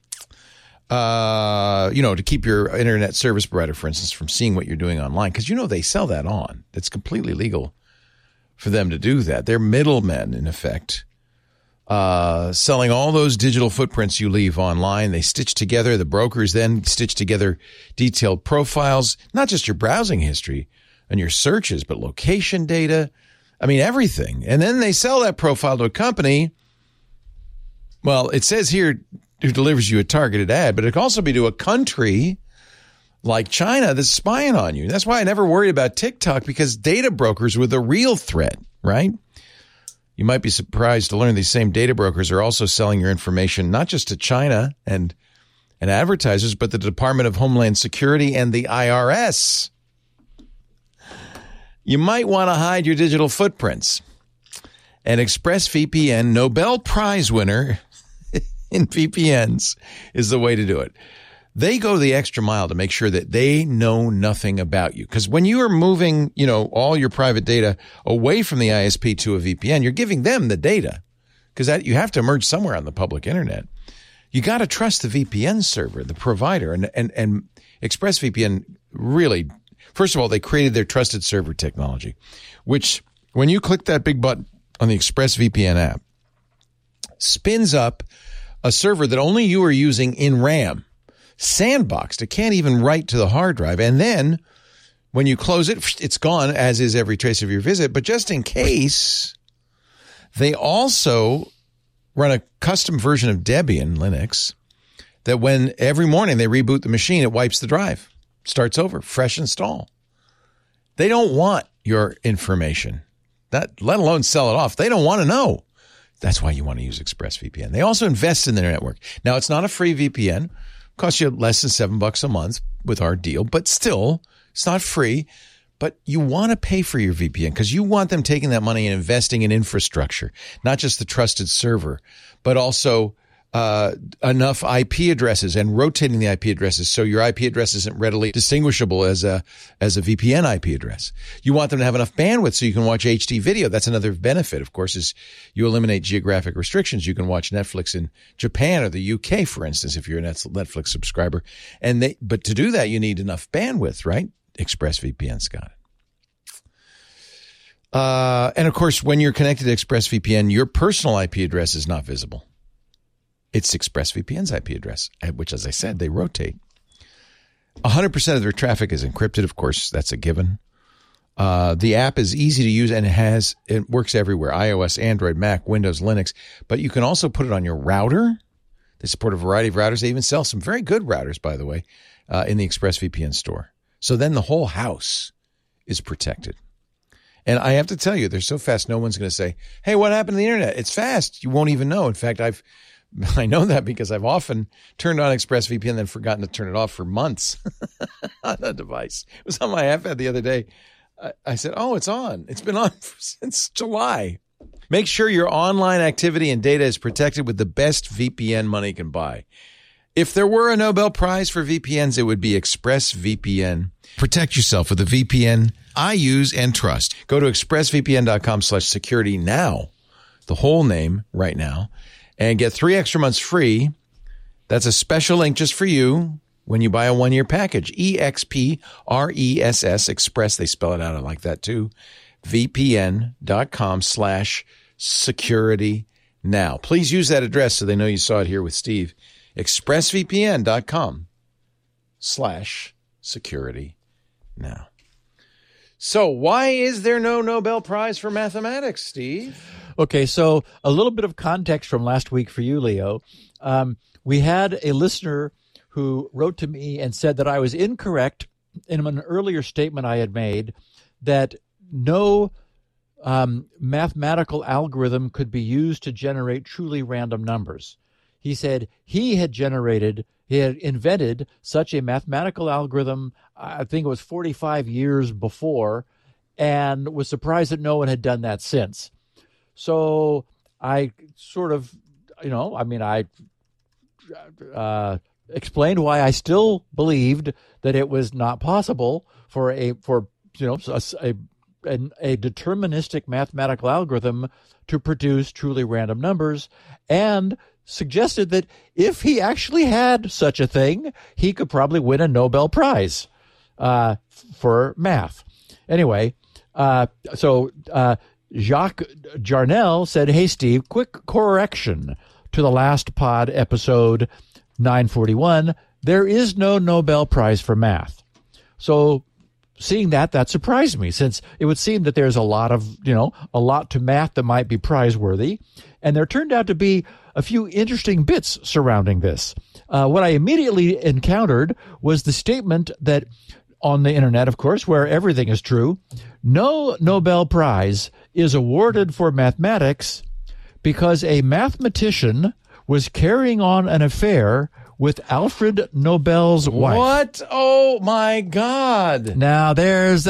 S1: to keep your internet service provider, for instance, from seeing what you're doing online, because they sell that on. It's completely legal for them to do that. They're middlemen, in effect, selling all those digital footprints you leave online. They stitch together, the brokers then stitch together detailed profiles, not just your browsing history and your searches, but location data. I mean, everything. And then they sell that profile to a company. Well, it says here who delivers you a targeted ad, but it could also be to a country like China that's spying on you. That's why I never worried about TikTok, because data brokers were the real threat, right? You might be surprised to learn these same data brokers are also selling your information, not just to China and advertisers, but the Department of Homeland Security and the IRS. You might want to hide your digital footprints. And ExpressVPN, Nobel Prize winner in VPNs, is the way to do it. They go the extra mile to make sure that they know nothing about you. Because when you are moving, all your private data away from the ISP to a VPN, you're giving them the data, because that you have to emerge somewhere on the public internet. You got to trust the VPN server, the provider, and ExpressVPN really, first of all, they created their trusted server technology, which when you click that big button on the ExpressVPN app, spins up a server that only you are using in RAM. Sandboxed. It can't even write to the hard drive. And then when you close it, it's gone, as is every trace of your visit. But just in case, they also run a custom version of Debian Linux that when every morning they reboot the machine, it wipes the drive, starts over, fresh install. They don't want your information, let alone sell it off. They don't want to know. That's why you want to use ExpressVPN. They also invest in their network. Now, it's not a free VPN. Costs you less than $7 a month with our deal, but still, it's not free. But you want to pay for your VPN because you want them taking that money and investing in infrastructure, not just the trusted server, but also enough IP addresses and rotating the IP addresses so your IP address isn't readily distinguishable as a VPN IP address. You want them to have enough bandwidth so you can watch HD video. That's another benefit, of course, is you eliminate geographic restrictions. You can watch Netflix in Japan or the UK, for instance, if you're a Netflix subscriber. But to do that, you need enough bandwidth, right? ExpressVPN's got it. And of course, when you're connected to ExpressVPN, your personal IP address is not visible. It's ExpressVPN's IP address, which, as I said, they rotate. 100% of their traffic is encrypted. Of course, that's a given. The app is easy to use and it works everywhere. iOS, Android, Mac, Windows, Linux. But you can also put it on your router. They support a variety of routers. They even sell some very good routers, by the way, in the ExpressVPN store. So then the whole house is protected. And I have to tell you, they're so fast, no one's going to say, hey, what happened to the internet? It's fast. You won't even know. In fact, I know that because I've often turned on ExpressVPN and then forgotten to turn it off for months on a device. It was on my iPad the other day. I said, oh, it's on. It's been on since July. Make sure your online activity and data is protected with the best VPN money can buy. If there were a Nobel Prize for VPNs, it would be ExpressVPN. Protect yourself with a VPN I use and trust. Go to expressvpn.com/security now, the whole name right now, and get 3 extra months free. That's a special link just for you when you buy a 1-year package. EXPRESS, Express, they spell it out. I like that too. VPN.com/security now. Please use that address so they know you saw it here with Steve. expressvpn.com/security now. So why is there no Nobel Prize for mathematics, Steve?
S4: Okay, so a little bit of context from last week for you, Leo. We had a listener who wrote to me and said that I was incorrect in an earlier statement I had made that no mathematical algorithm could be used to generate truly random numbers. He said he had invented such a mathematical algorithm, I think it was 45 years before, and was surprised that no one had done that since. So I sort of, I explained why I still believed that it was not possible for a deterministic mathematical algorithm to produce truly random numbers, and suggested that if he actually had such a thing, he could probably win a Nobel Prize for math. Anyway, so Jacques Jarnell said, "Hey, Steve, quick correction to the last pod, episode 941. There is no Nobel Prize for math." So seeing that surprised me, since it would seem that there's a lot to math that might be prize-worthy. And there turned out to be a few interesting bits surrounding this. What I immediately encountered was the statement that on the internet, of course, where everything is true, no Nobel Prize is awarded for mathematics because a mathmatician was carrying on an affair with Alfred Nobel's wife.
S1: What? Oh my God!
S4: Now if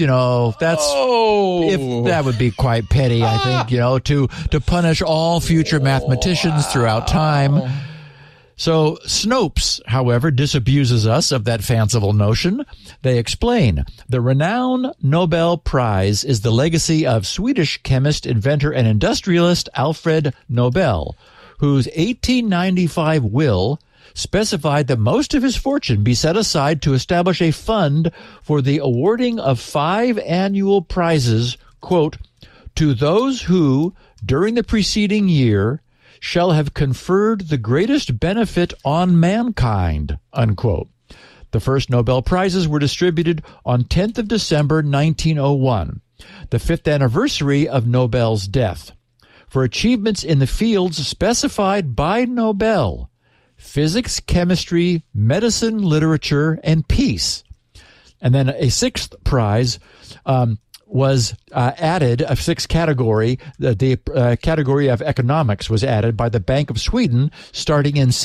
S4: that would be quite petty, I think, to punish all future mathematicians throughout time. So Snopes, however, disabuses us of that fanciful notion. They explain the renowned Nobel Prize is the legacy of Swedish chemist, inventor, and industrialist Alfred Nobel, whose 1895 will specified that most of his fortune be set aside to establish a fund for the awarding of 5 annual prizes, quote, to those who, during the preceding year, shall have conferred the greatest benefit on mankind, unquote. The first Nobel Prizes were distributed on 10th of December, 1901, the 5th anniversary of Nobel's death, for achievements in the fields specified by Nobel: physics, chemistry, medicine, literature, and peace. And then a 6th prize was added, a 6th category. The category of economics was added by the Bank of Sweden starting in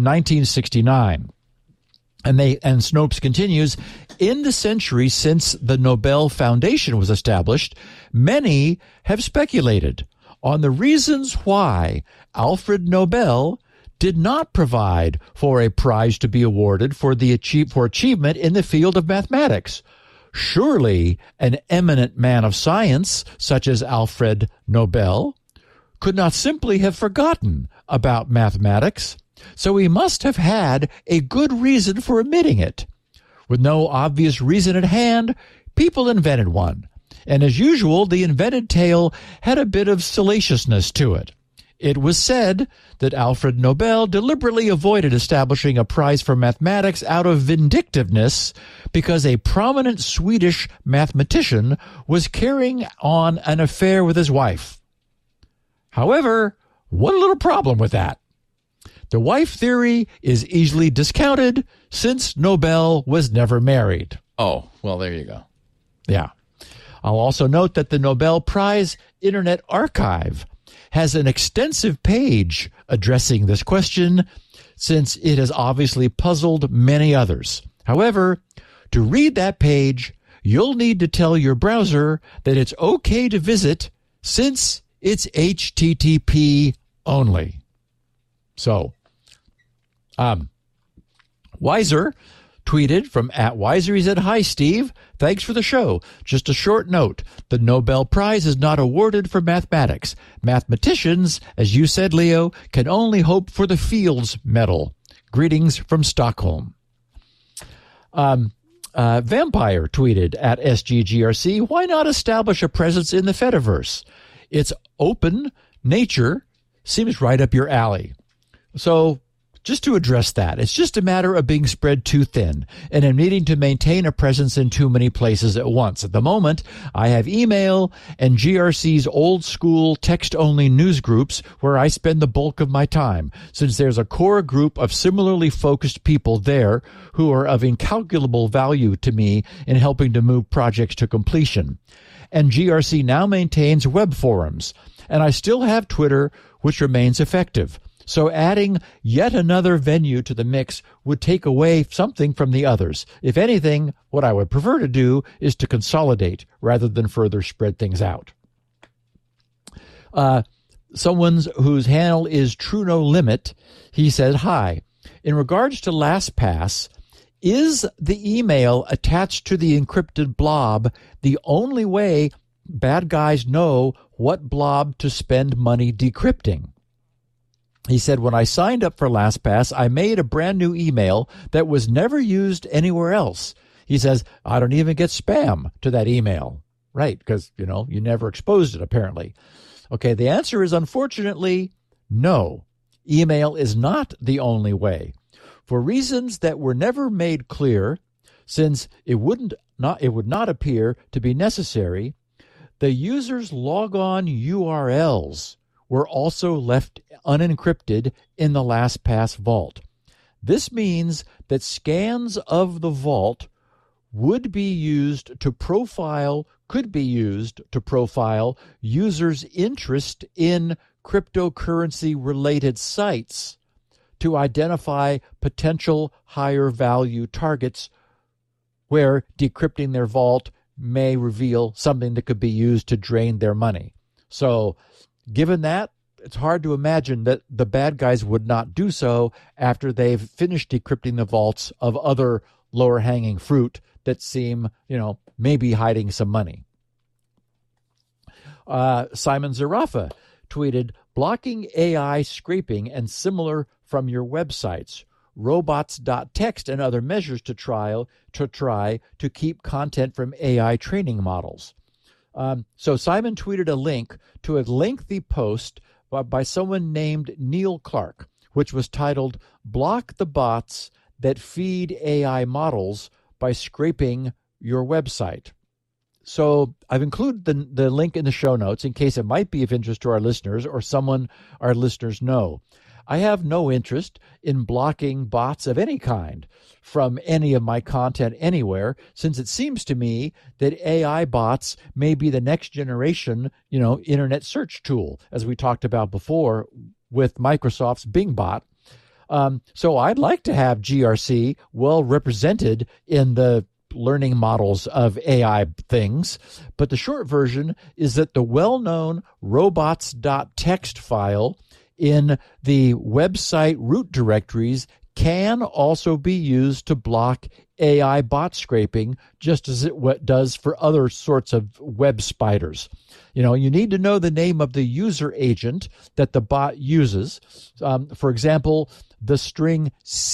S4: 1969. And Snopes continues, in the century since the Nobel Foundation was established, many have speculated on the reasons why Alfred Nobel did not provide for a prize to be awarded for achievement in the field of mathematics. Surely an eminent man of science, such as Alfred Nobel, could not simply have forgotten about mathematics, so he must have had a good reason for omitting it. With no obvious reason at hand, people invented one, and as usual, the invented tale had a bit of salaciousness to it. It was said that Alfred Nobel deliberately avoided establishing a prize for mathematics out of vindictiveness because a prominent Swedish mathematician was carrying on an affair with his wife. However, what a little problem with that. The wife theory is easily discounted since Nobel was never married.
S1: Oh, well, there you go.
S4: Yeah. I'll also note that the Nobel Prize Internet Archive has an extensive page addressing this question, since it has obviously puzzled many others. However, to read that page, you'll need to tell your browser that it's okay to visit, since it's HTTP only. So, Weiser tweeted from @Wiser. He said, "Hi, Steve. Thanks for the show. Just a short note. The Nobel Prize is not awarded for mathematics. Mathematicians, as you said, Leo, can only hope for the Fields Medal. Greetings from Stockholm." Vampire tweeted @SGGRC, "Why not establish a presence in the Fediverse? It's open nature, seems right up your alley." So just to address that, it's just a matter of being spread too thin and in needing to maintain a presence in too many places at once. At the moment, I have email and GRC's old school text-only news groups where I spend the bulk of my time, since there's a core group of similarly focused people there who are of incalculable value to me in helping to move projects to completion. And GRC now maintains web forums, and I still have Twitter, which remains effective. So adding yet another venue to the mix would take away something from the others. If anything, what I would prefer to do is to consolidate rather than further spread things out. Someone whose handle is True No Limit, he says, "Hi, in regards to LastPass, is the email attached to the encrypted blob the only way bad guys know what blob to spend money decrypting?" He said, "When I signed up for LastPass, I made a brand new email that was never used anywhere else." He says, "I don't even get spam to that email." Right, because, you never exposed it, apparently. Okay, the answer is, unfortunately, no. Email is not the only way. For reasons that were never made clear, since it would not appear to be necessary, the user's logon URLs were also left unencrypted in the LastPass vault. This means that scans of the vault could be used to profile users' interest in cryptocurrency-related sites to identify potential higher value targets where decrypting their vault may reveal something that could be used to drain their money. So, given that, it's hard to imagine that the bad guys would not do so after they've finished decrypting the vaults of other lower-hanging fruit that seem, maybe hiding some money. Simon Zarafa tweeted, "Blocking AI scraping and similar from your websites, robots.txt and other measures to try to keep content from AI training models." So Simon tweeted a link to a lengthy post by someone named Neil Clark, which was titled, "Block the Bots That Feed AI Models by Scraping Your Website." So I've included the link in the show notes in case it might be of interest to our listeners or someone our listeners know. I have no interest in blocking bots of any kind from any of my content anywhere, since it seems to me that AI bots may be the next generation, internet search tool, as we talked about before with Microsoft's Bing bot. So I'd like to have GRC well represented in the learning models of AI things, but the short version is that the well-known robots.txt file in the website root directories can also be used to block AI bot scraping, just as it does for other sorts of web spiders. You need to know the name of the user agent that the bot uses. For example, the string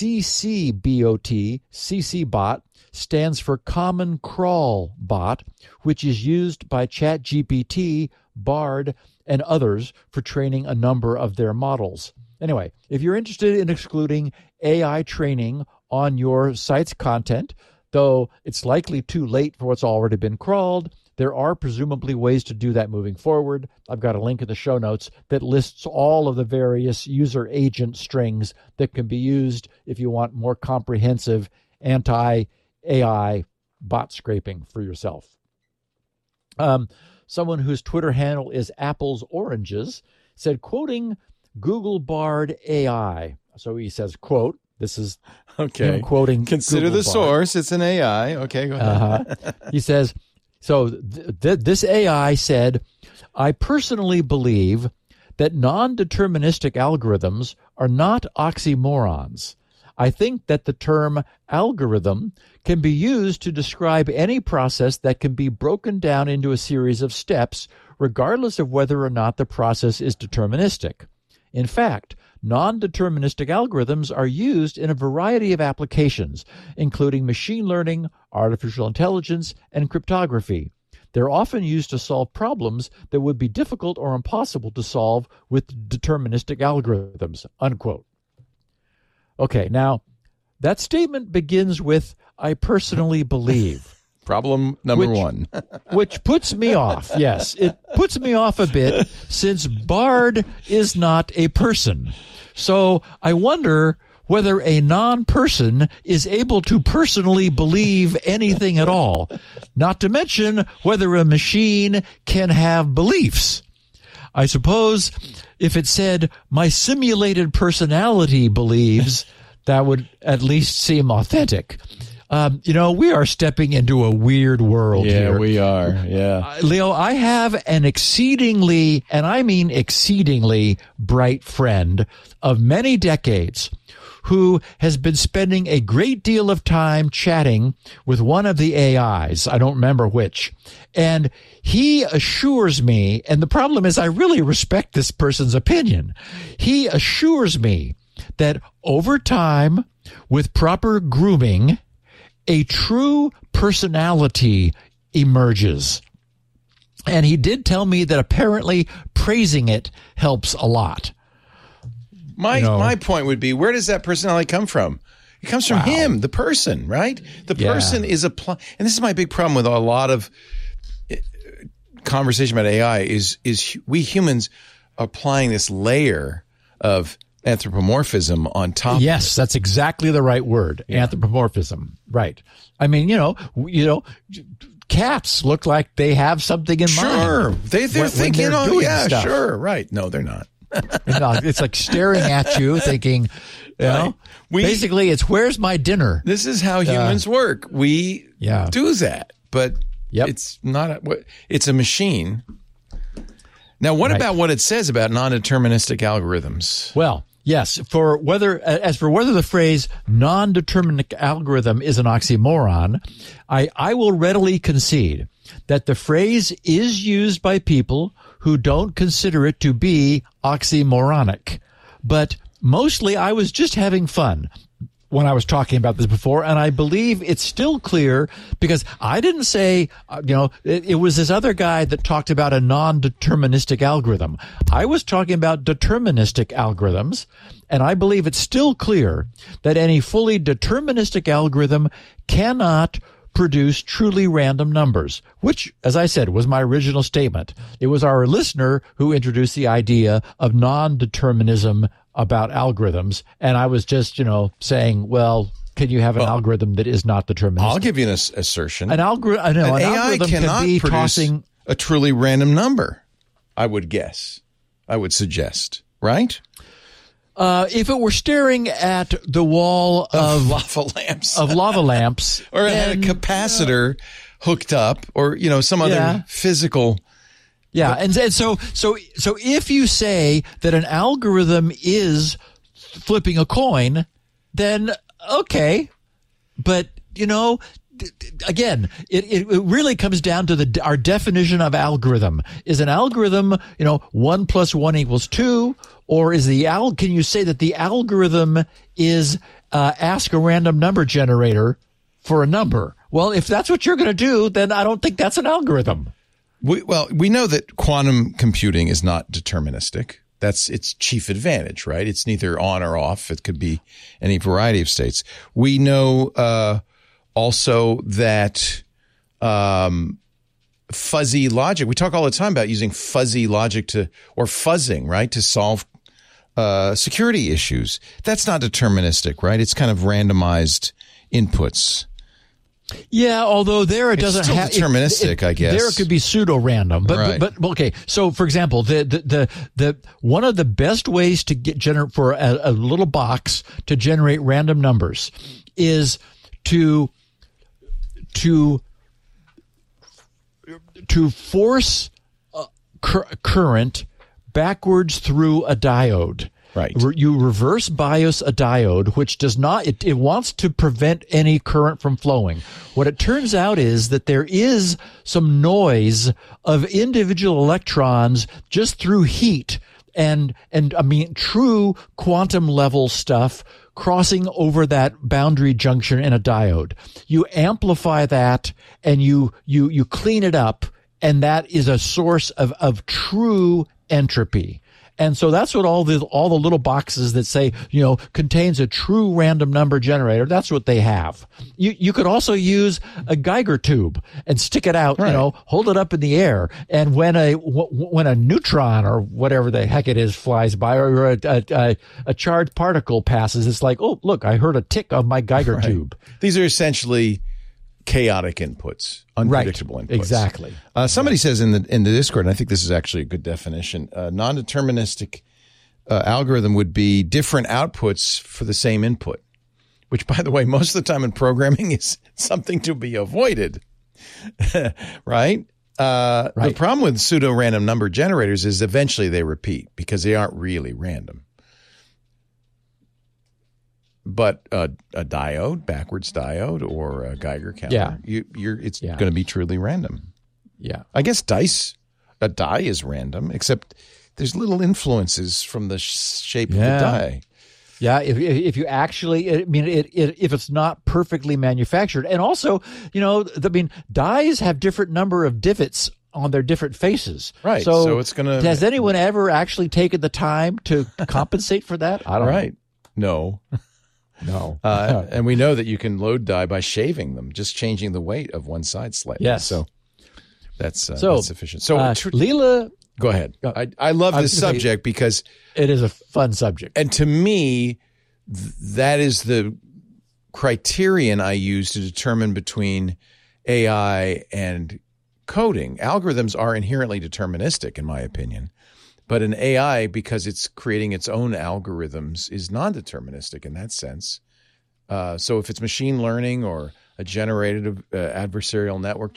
S4: CCBOT stands for Common Crawl Bot, which is used by ChatGPT, Bard, and others for training a number of their models. Anyway, if you're interested in excluding AI training on your site's content, though it's likely too late for what's already been crawled, there are presumably ways to do that moving forward. I've got a link in the show notes that lists all of the various user agent strings that can be used if you want more comprehensive anti-AI bot scraping for yourself. Someone whose Twitter handle is Apple's Oranges said, quoting Google Bard AI. So he says, quote, this is him quoting
S1: Consider
S4: Google
S1: the
S4: Bard.
S1: source. It's an AI. Okay, go ahead.
S4: He says, so this AI said, "I personally believe that non-deterministic algorithms are not oxymorons. I think that the term algorithm can be used to describe any process that can be broken down into a series of steps, regardless of whether or not the process is deterministic. In fact, non-deterministic algorithms are used in a variety of applications, including machine learning, artificial intelligence, and cryptography. They're often used to solve problems that would be difficult or impossible to solve with deterministic algorithms, unquote. Okay, now, that statement begins with, I personally believe.
S1: Problem number one.
S4: Which puts me off, yes. It puts me off a bit since Bard is not a person. So I wonder whether a non-person is able to personally believe anything at all, not to mention whether a machine can have beliefs. I suppose if it said, my simulated personality believes, that would at least seem authentic. We are stepping into a weird world here.
S1: Yeah, we are. Yeah.
S4: Leo, I have an exceedingly, and I mean exceedingly, bright friend of many decades who has been spending a great deal of time chatting with one of the AIs. I don't remember which. And he assures me, and the problem is I really respect this person's opinion. He assures me that over time, with proper grooming, a true personality emerges. And he did tell me that apparently praising it helps a lot.
S1: My point would be, where does that personality come from? It comes from him, the person, right? The person is and this is my big problem with a lot of conversation about AI is we humans applying this layer of anthropomorphism on top.
S4: Yes, that's exactly the right word. Yeah. Anthropomorphism. Right. I mean, cats look like they have something in mind.
S1: Sure. They're thinking,
S4: stuff.
S1: Sure. Right. No, they're not.
S4: It's like staring at you thinking, basically it's, where's my dinner?
S1: This is how humans work. We do that, but it's not, it's a machine. Now, what about what it says about non-deterministic algorithms?
S4: Well, yes, as for whether the phrase non-deterministic algorithm is an oxymoron, I will readily concede that the phrase is used by people who don't consider it to be oxymoronic. But mostly I was just having fun when I was talking about this before, and I believe it's still clear because I didn't say, it was this other guy that talked about a non-deterministic algorithm. I was talking about deterministic algorithms, and I believe it's still clear that any fully deterministic algorithm cannot produce truly random numbers, which, as I said, was my original statement. It was our listener who introduced the idea of non-determinism about algorithms, and I was just,
S1: saying,
S4: well, can you have an algorithm that is not deterministic?
S1: I'll give you an assertion.
S4: An algorithm
S1: cannot
S4: can be
S1: produce
S4: tossing
S1: a truly random number, I would suggest, right?
S4: If it were staring at the wall of lava lamps,
S1: or it had a capacitor hooked up, or some other physical.
S4: Yeah, and so if you say that an algorithm is flipping a coin, then okay, but again, it really comes down to our definition of algorithm. Is an algorithm 1 + 1 = 2, or is can you say that the algorithm is ask a random number generator for a number? Well, if that's what you're going to do, then I don't think that's an algorithm.
S1: We know that quantum computing is not deterministic. That's its chief advantage, right? It's neither on or off. It could be any variety of states. We know also that fuzzy logic. We talk all the time about using fuzzy logic or fuzzing, right, to solve security issues. That's not deterministic, right? It's kind of randomized inputs.
S4: Yeah, although there it doesn't have
S1: deterministic, I guess.
S4: There it could be pseudo random, but okay. So, for example, the one of the best ways to generate for a little box to generate random numbers is to force current backwards through a diode.
S1: Right.
S4: You reverse bias a diode, which does not, it wants to prevent any current from flowing. What it turns out is that there is some noise of individual electrons just through heat and I mean, true quantum level stuff crossing over that boundary junction in a diode. You amplify that and you clean it up, and that is a source of true entropy. And so that's what all the little boxes that say, contains a true random number generator, that's what they have. You could also use a Geiger tube and stick it out,
S1: right.
S4: Hold it up in the air. And when a neutron or whatever the heck it is flies by, or a charged particle passes, it's like, oh, look, I heard a tick on my Geiger tube.
S1: These are essentially chaotic inputs, unpredictable inputs.
S4: Exactly.
S1: Somebody says in the Discord, and I think this is actually a good definition, non-deterministic algorithm would be different outputs for the same input, which, by the way, most of the time in programming is something to be avoided, right? The problem with pseudo-random number generators is eventually they repeat because they aren't really random. But a diode, backwards diode, or a Geiger counter, it's going to be truly random.
S4: Yeah,
S1: I guess a die is random, except there's little influences from the shape of the die.
S4: Yeah, if you actually, if it's not perfectly manufactured, and also, dies have different number of divots on their different faces.
S1: Right. So it's going to.
S4: Has anyone ever actually taken the time to compensate for that? I don't know.
S1: No.
S4: No.
S1: And we know that you can load die by shaving them, just changing the weight of one side slightly.
S4: Yes.
S1: So that's sufficient. So
S4: Leela,
S1: go ahead. I love this subject because
S4: it is a fun subject.
S1: And to me, that is the criterion I use to determine between AI and coding. Algorithms are inherently deterministic, in my opinion. But an AI, because it's creating its own algorithms, is non-deterministic in that sense. So if it's machine learning or a generative adversarial network,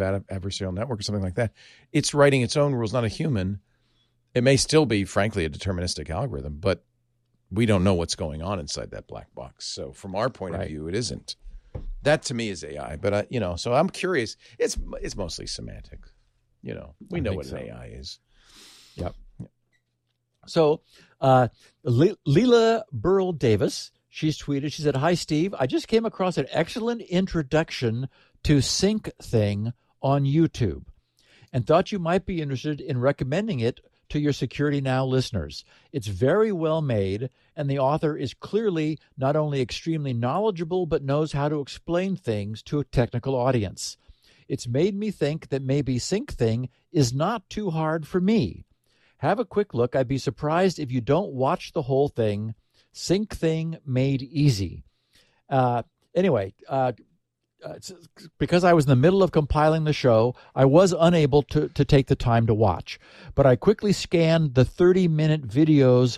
S1: or something like that, it's writing its own rules, not a human. It may still be, frankly, a deterministic algorithm, but we don't know what's going on inside that black box. So from our point of view, it isn't. That to me is AI. But so I'm curious. It's mostly semantic. We know what an AI is.
S4: Yep. So, Leela Burrell Davis, she's tweeted, she said, "Hi, Steve. I just came across an excellent introduction to SyncThing on YouTube and thought you might be interested in recommending it to your Security Now listeners. It's very well made, and the author is clearly not only extremely knowledgeable, but knows how to explain things to a technical audience. It's made me think that maybe SyncThing is not too hard for me. Have a quick look. I'd be surprised if you don't watch the whole thing. SyncThing made easy." Anyway, because I was in the middle of compiling the show, I was unable to take the time to watch. But I quickly scanned the 30-minute video's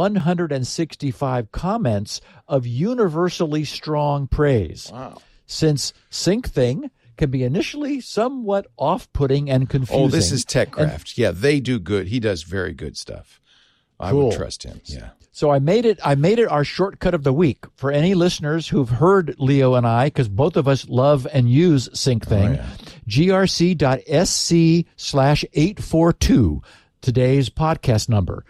S4: 165 comments of universally strong praise.
S1: Wow.
S4: Since SyncThing can be initially somewhat off-putting and confusing.
S1: Oh, this is TechCraft. Yeah, they do good. He does very good stuff. I would trust him. Yeah.
S4: So I made it our shortcut of the week for any listeners who've heard Leo and I, because both of us love and use SyncThing. grc.sc/842, today's podcast number.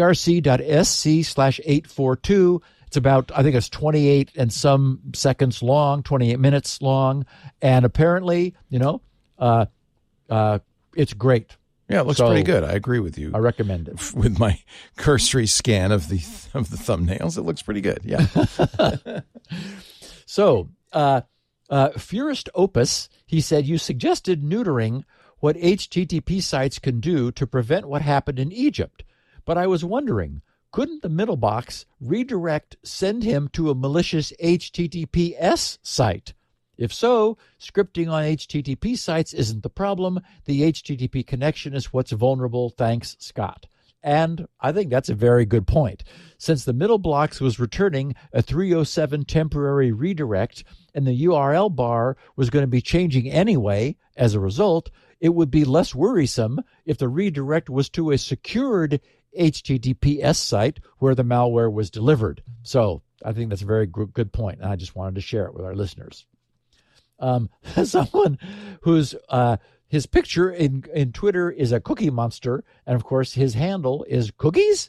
S4: grc.sc/842. It's about, I think it's 28 and some seconds long, 28 minutes long. And apparently, it's great.
S1: Yeah, it looks pretty good. I agree with you.
S4: I recommend it.
S1: With my cursory scan of the thumbnails, it looks pretty good. Yeah.
S4: So, Furist Opus, he said, you suggested neutering what HTTP sites can do to prevent what happened in Egypt. But I was wondering, couldn't the middle box redirect send him to a malicious HTTPS site? If so, scripting on HTTP sites isn't the problem. The HTTP connection is what's vulnerable. Thanks, Scott. And I think that's a very good point. Since the middle box was returning a 307 temporary redirect and the URL bar was going to be changing anyway, as a result, it would be less worrisome if the redirect was to a secured HTTPS site where the malware was delivered. So I think that's a very good point, and I just wanted to share it with our listeners. Someone whose his picture in Twitter is a Cookie Monster, and of course his handle is Cookies.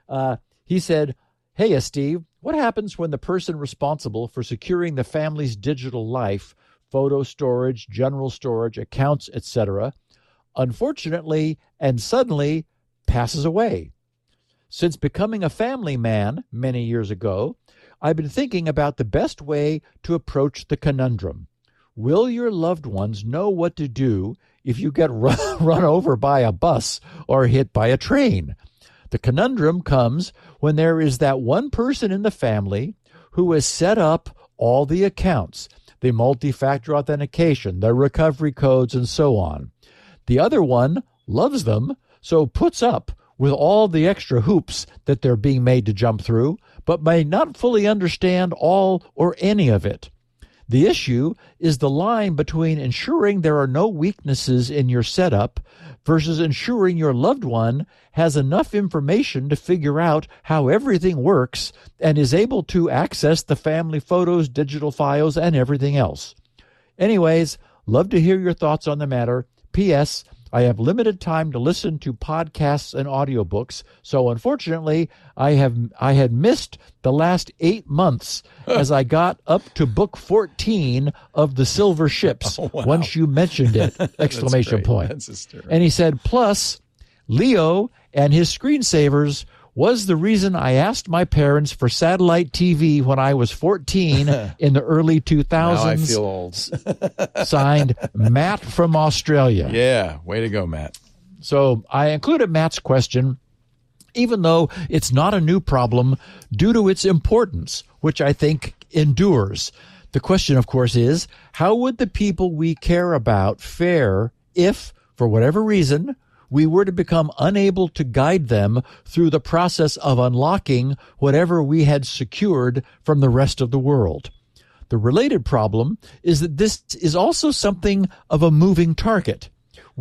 S4: He said, "Hey, Steve, what happens when the person responsible for securing the family's digital life, photo storage, general storage, accounts, etc., unfortunately and suddenly passes away? Since becoming a family man many years ago, I've been thinking about the best way to approach the conundrum. Will your loved ones know what to do if you get run over by a bus or hit by a train? The conundrum comes when there is that one person in the family who has set up all the accounts, the multi-factor authentication, the recovery codes, and so on. The other one loves them, so puts up with all the extra hoops that they're being made to jump through, but may not fully understand all or any of it. The issue is the line between ensuring there are no weaknesses in your setup versus ensuring your loved one has enough information to figure out how everything works and is able to access the family photos, digital files, and everything else. Anyways, love to hear your thoughts on the matter. P.S. I have limited time to listen to podcasts and audiobooks, so unfortunately, I had missed the last 8 months as I got up to book 14 of The Silver Ships.
S1: Oh, wow.
S4: Once you mentioned it! Exclamation point.
S1: That's hysterical.
S4: And he said, plus, Leo and his screensavers was the reason I asked my parents for satellite TV when I was 14 in the early 2000s.
S1: Now I feel old.
S4: Signed, Matt from Australia.
S1: Yeah, way to go, Matt.
S4: So I included Matt's question, even though it's not a new problem, due to its importance, which I think endures. The question, of course, is how would the people we care about fare if, for whatever reason, we were to become unable to guide them through the process of unlocking whatever we had secured from the rest of the world? The related problem is that this is also something of a moving target.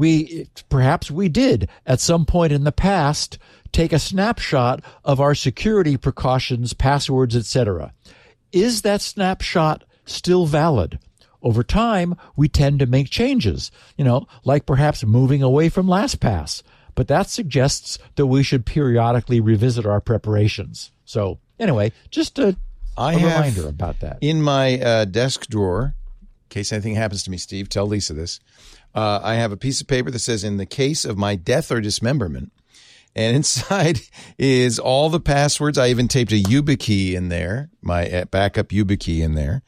S4: Perhaps we did, at some point in the past, take a snapshot of our security precautions, passwords, etc. Is that snapshot still valid? Over time, we tend to make changes, like perhaps moving away from LastPass. But that suggests that we should periodically revisit our preparations. So anyway, just a reminder about that.
S1: In my desk drawer, in case anything happens to me, Steve, tell Lisa this. I have a piece of paper that says, in the case of my death or dismemberment, and inside is all the passwords. I even taped a YubiKey in there, my backup YubiKey in there.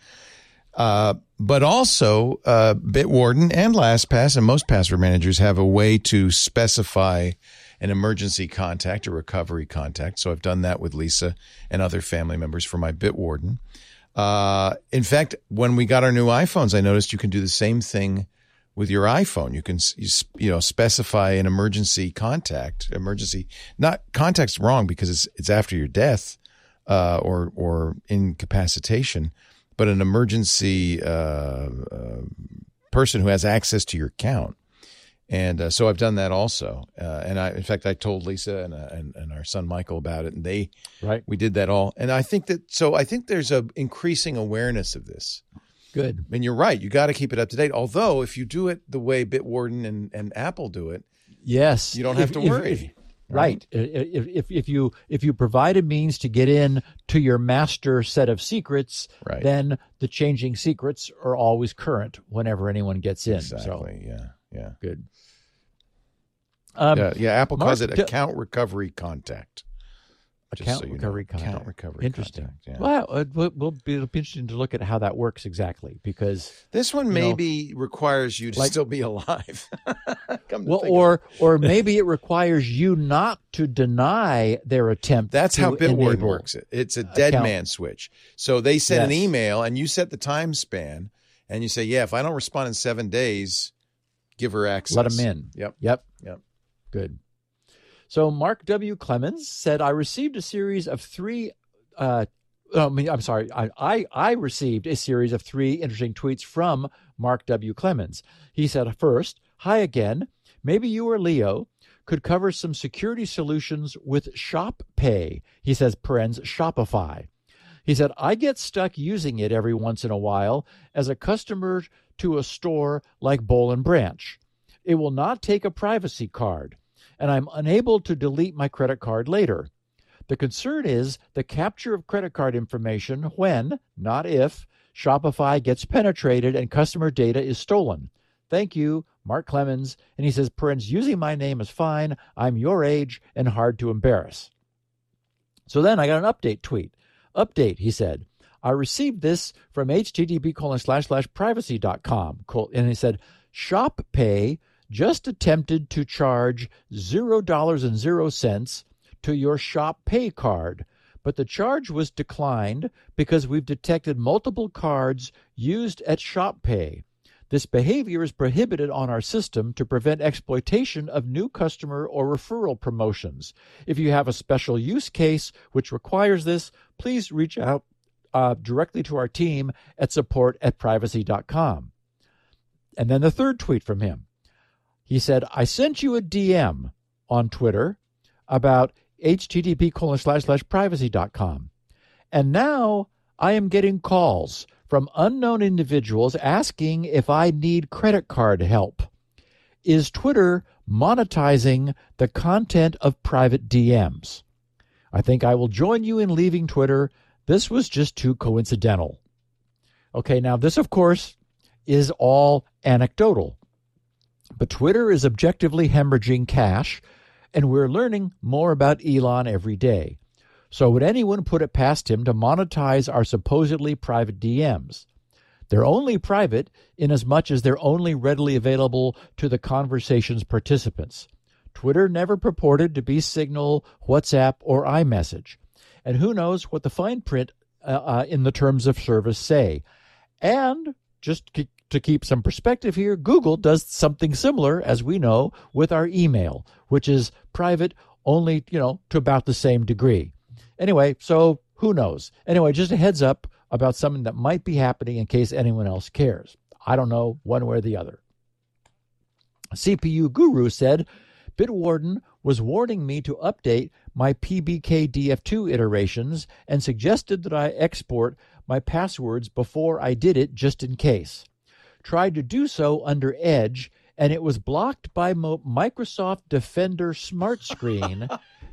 S1: But also, Bitwarden and LastPass and most password managers have a way to specify an emergency contact, a recovery contact. So I've done that with Lisa and other family members for my Bitwarden. In fact, when we got our new iPhones, I noticed you can do the same thing with your iPhone. You can, specify an emergency contact. Not contact's wrong because it's after your death, or incapacitation. But an emergency person who has access to your account. And so I've done that also. In fact, I told Lisa and our son Michael about it, and we did that all. And I think there's a increasing awareness of this.
S4: Good.
S1: And you're right. You got to keep it up to date. Although if you do it the way Bitwarden and Apple do it,
S4: yes,
S1: you don't have to worry.
S4: Right. If you provide a means to get in to your master set of secrets,
S1: right,
S4: then the changing secrets are always current whenever anyone gets in.
S1: Exactly.
S4: So,
S1: yeah.
S4: Good.
S1: Apple calls it
S4: Mark,
S1: account recovery contact.
S4: Account recovery contact.
S1: Account recovery
S4: Interesting.
S1: contact, yeah.
S4: Well, it'll be interesting to look at how that works exactly, because
S1: this one maybe requires you to still be alive.
S4: or maybe it requires you not to deny their attempt.
S1: That's how Bitwarden
S4: enable
S1: works. It's a dead man switch. So they send an email and you set the time span and you say, if I don't respond in 7 days, give her access.
S4: Let them in.
S1: Yep.
S4: Good. So Mark W. Clemens said, I received a series of three I received a series of 3 interesting tweets from Mark W. Clemens. He said, first, hi again. Maybe you or Leo could cover some security solutions with Shop Pay. He says, parens Shopify. He said, I get stuck using it every once in a while as a customer to a store like Boll and Branch. It will not take a privacy card, and I'm unable to delete my credit card later. The concern is the capture of credit card information when, not if, Shopify gets penetrated and customer data is stolen. Thank you, Mark Clemens. And he says, parents, using my name is fine. I'm your age and hard to embarrass. So then I got an update tweet. Update, he said, I received this from http://privacy.com. And he said, ShopPay just attempted to charge $0.00 to your Shop Pay card, but the charge was declined because we've detected multiple cards used at Shop Pay. This behavior is prohibited on our system to prevent exploitation of new customer or referral promotions. If you have a special use case which requires this, please reach out directly to our team at support@privacy.com. And then the third tweet from him. He said, I sent you a DM on Twitter about http://privacy.com. And now I am getting calls from unknown individuals asking if I need credit card help. Is Twitter monetizing the content of private DMs? I think I will join you in leaving Twitter. This was just too coincidental. Okay, now this, of course, is all anecdotal. But Twitter is objectively hemorrhaging cash, and we're learning more about Elon every day. So would anyone put it past him to monetize our supposedly private DMs? They're only private in as much as they're only readily available to the conversation's participants. Twitter never purported to be Signal, WhatsApp, or iMessage. And who knows what the fine print in the terms of service say. And just to keep some perspective here, Google does something similar, as we know, with our email, which is private only, to about the same degree. Anyway, so who knows? Anyway, just a heads up about something that might be happening in case anyone else cares. I don't know one way or the other. CPU Guru said, Bitwarden was warning me to update my PBKDF2 iterations and suggested that I export my passwords before I did it just in case. Tried to do so under Edge, and it was blocked by Microsoft Defender Smart Screen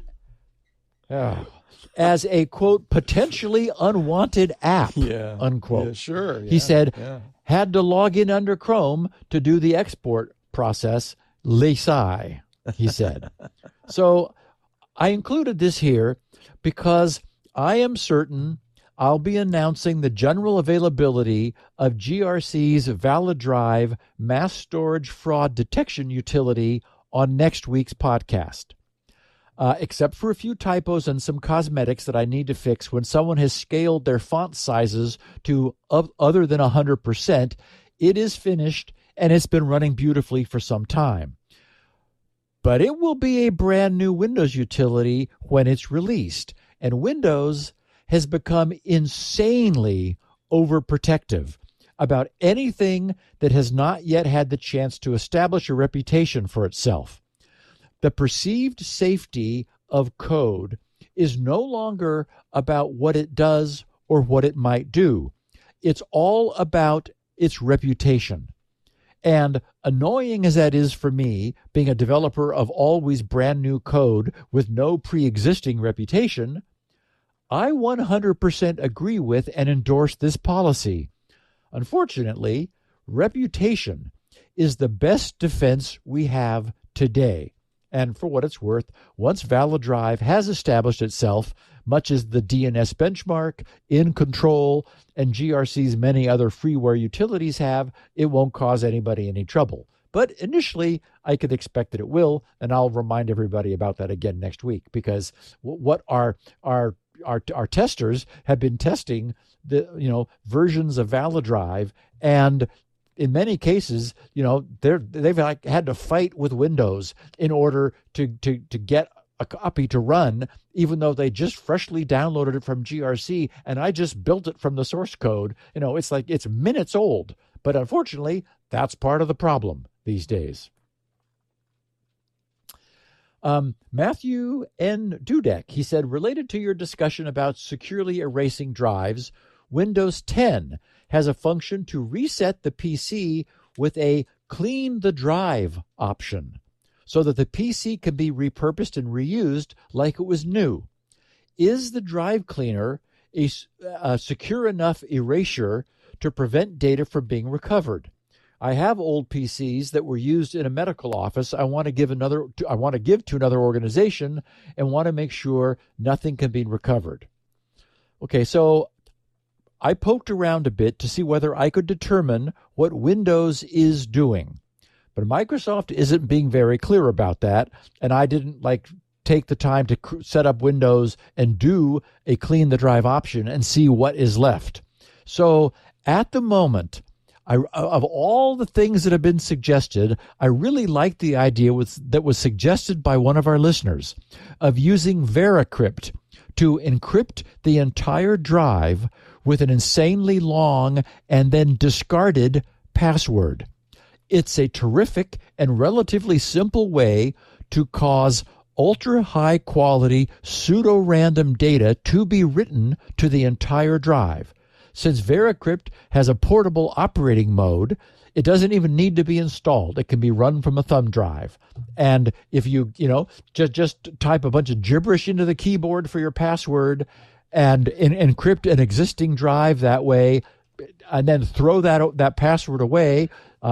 S4: as a, quote, potentially unwanted app, unquote.
S1: Yeah, sure.
S4: He said, had to log in under Chrome to do the export process, Lesai, he said. So I included this here because I am certain I'll be announcing the general availability of GRC's Valid Drive mass storage fraud detection utility on next week's podcast. Except for a few typos and some cosmetics that I need to fix when someone has scaled their font sizes to other than 100%, it is finished and it's been running beautifully for some time. But it will be a brand new Windows utility when it's released, and Windows has become insanely overprotective about anything that has not yet had the chance to establish a reputation for itself. The perceived safety of code is no longer about what it does or what it might do. It's all about its reputation. And annoying as that is for me, being a developer of always brand new code with no pre-existing reputation, I 100% agree with and endorse this policy. Unfortunately, reputation is the best defense we have today. And for what it's worth, once Valid Drive has established itself, much as the DNS benchmark, In Control, and GRC's many other freeware utilities have, it won't cause anybody any trouble. But initially, I could expect that it will, and I'll remind everybody about that again next week, because what our testers have been testing the versions of Valid Drive, and in many cases, they've had to fight with Windows in order to get a copy to run, even though they just freshly downloaded it from GRC, and I just built it from the source code. It's like it's minutes old. But unfortunately, that's part of the problem these days. Matthew N. Dudek, he said, related to your discussion about securely erasing drives, Windows 10 has a function to reset the PC with a clean the drive option so that the PC can be repurposed and reused like it was new. Is the drive cleaner a secure enough erasure to prevent data from being recovered? I have old PCs that were used in a medical office. I want to give to another organization and want to make sure nothing can be recovered. Okay, so I poked around a bit to see whether I could determine what Windows is doing. But Microsoft isn't being very clear about that, and I didn't take the time to set up Windows and do a clean the drive option and see what is left. So at the moment, of all the things that have been suggested, I really like the idea that was suggested by one of our listeners of using VeraCrypt to encrypt the entire drive with an insanely long and then discarded password. It's a terrific and relatively simple way to cause ultra-high quality pseudo-random data to be written to the entire drive. Since VeraCrypt has a portable operating mode, it doesn't even need to be installed. It can be run from a thumb drive. And if you just type a bunch of gibberish into the keyboard for your password and encrypt an existing drive that way, and then throw that password away,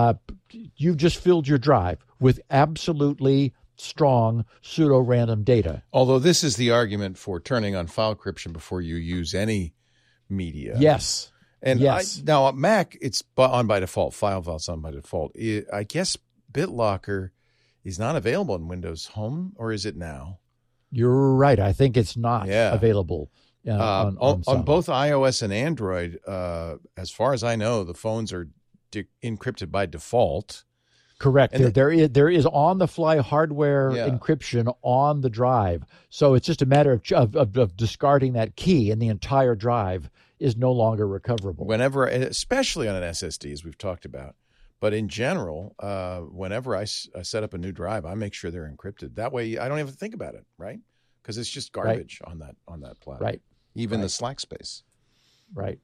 S4: you've just filled your drive with absolutely strong pseudo-random data.
S1: Although this is the argument for turning on file encryption before you use any media.
S4: Yes.
S1: And
S4: yes.
S1: Now at Mac, it's on by default. FileVault's on by default. I guess BitLocker is not available in Windows Home, or is it now?
S4: You're right. I think it's not available on
S1: both iOS and Android. As far as I know, the phones are encrypted by default.
S4: Correct. There is on-the-fly hardware encryption on the drive. So it's just a matter of discarding that key, and the entire drive is no longer recoverable.
S1: Whenever, especially on an SSD, as we've talked about. But in general, whenever I set up a new drive, I make sure they're encrypted. That way I don't even think about it, right? Because it's just garbage on that platform.
S4: Right.
S1: Even the Slack space.
S4: Right.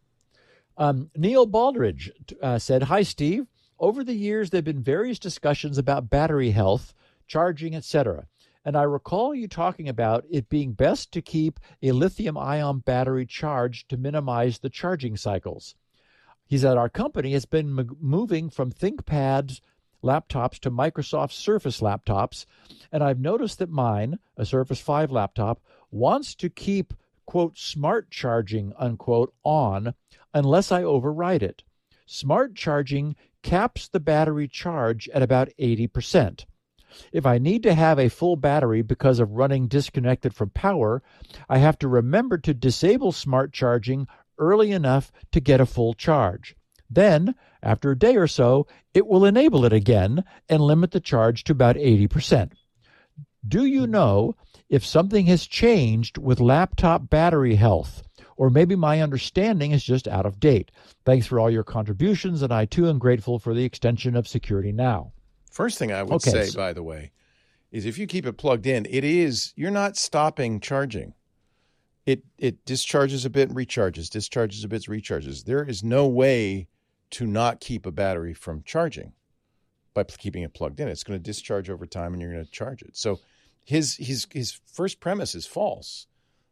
S4: Neil Baldridge said, "Hi, Steve. Over the years, there have been various discussions about battery health, charging, etc. And I recall you talking about it being best to keep a lithium-ion battery charged to minimize the charging cycles." He said, "Our company has been moving from ThinkPads laptops to Microsoft Surface laptops, and I've noticed that mine, a Surface 5 laptop, wants to keep, quote, smart charging, unquote, on unless I override it. Smart charging caps the battery charge at about 80%. If I need to have a full battery because of running disconnected from power, I have to remember to disable smart charging early enough to get a full charge. Then, after a day or so, it will enable it again and limit the charge to about 80%. Do you know if something has changed with laptop battery health? Or maybe my understanding is just out of date. Thanks for all your contributions, and I too am grateful for the extension of Security Now."
S1: First thing I would say, by the way, is if you keep it plugged in, you're not stopping charging. It discharges a bit and recharges, discharges a bit, recharges. There is no way to not keep a battery from charging by keeping it plugged in. It's going to discharge over time, and you're going to charge it. So his first premise is false.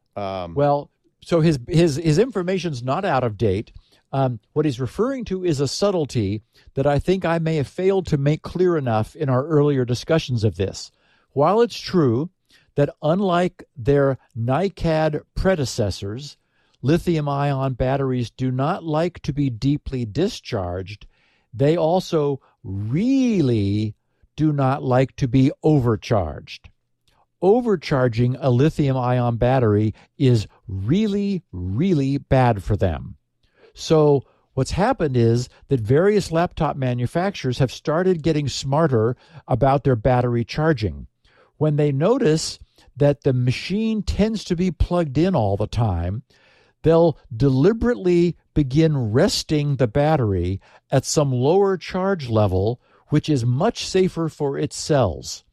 S4: So his information's not out of date. What he's referring to is a subtlety that I think I may have failed to make clear enough in our earlier discussions of this. While it's true that unlike their NiCad predecessors, lithium-ion batteries do not like to be deeply discharged, they also really do not like to be overcharged. Overcharging a lithium-ion battery is really, really bad for them. So what's happened is that various laptop manufacturers have started getting smarter about their battery charging. When they notice that the machine tends to be plugged in all the time, they'll deliberately begin resting the battery at some lower charge level, which is much safer for its cells.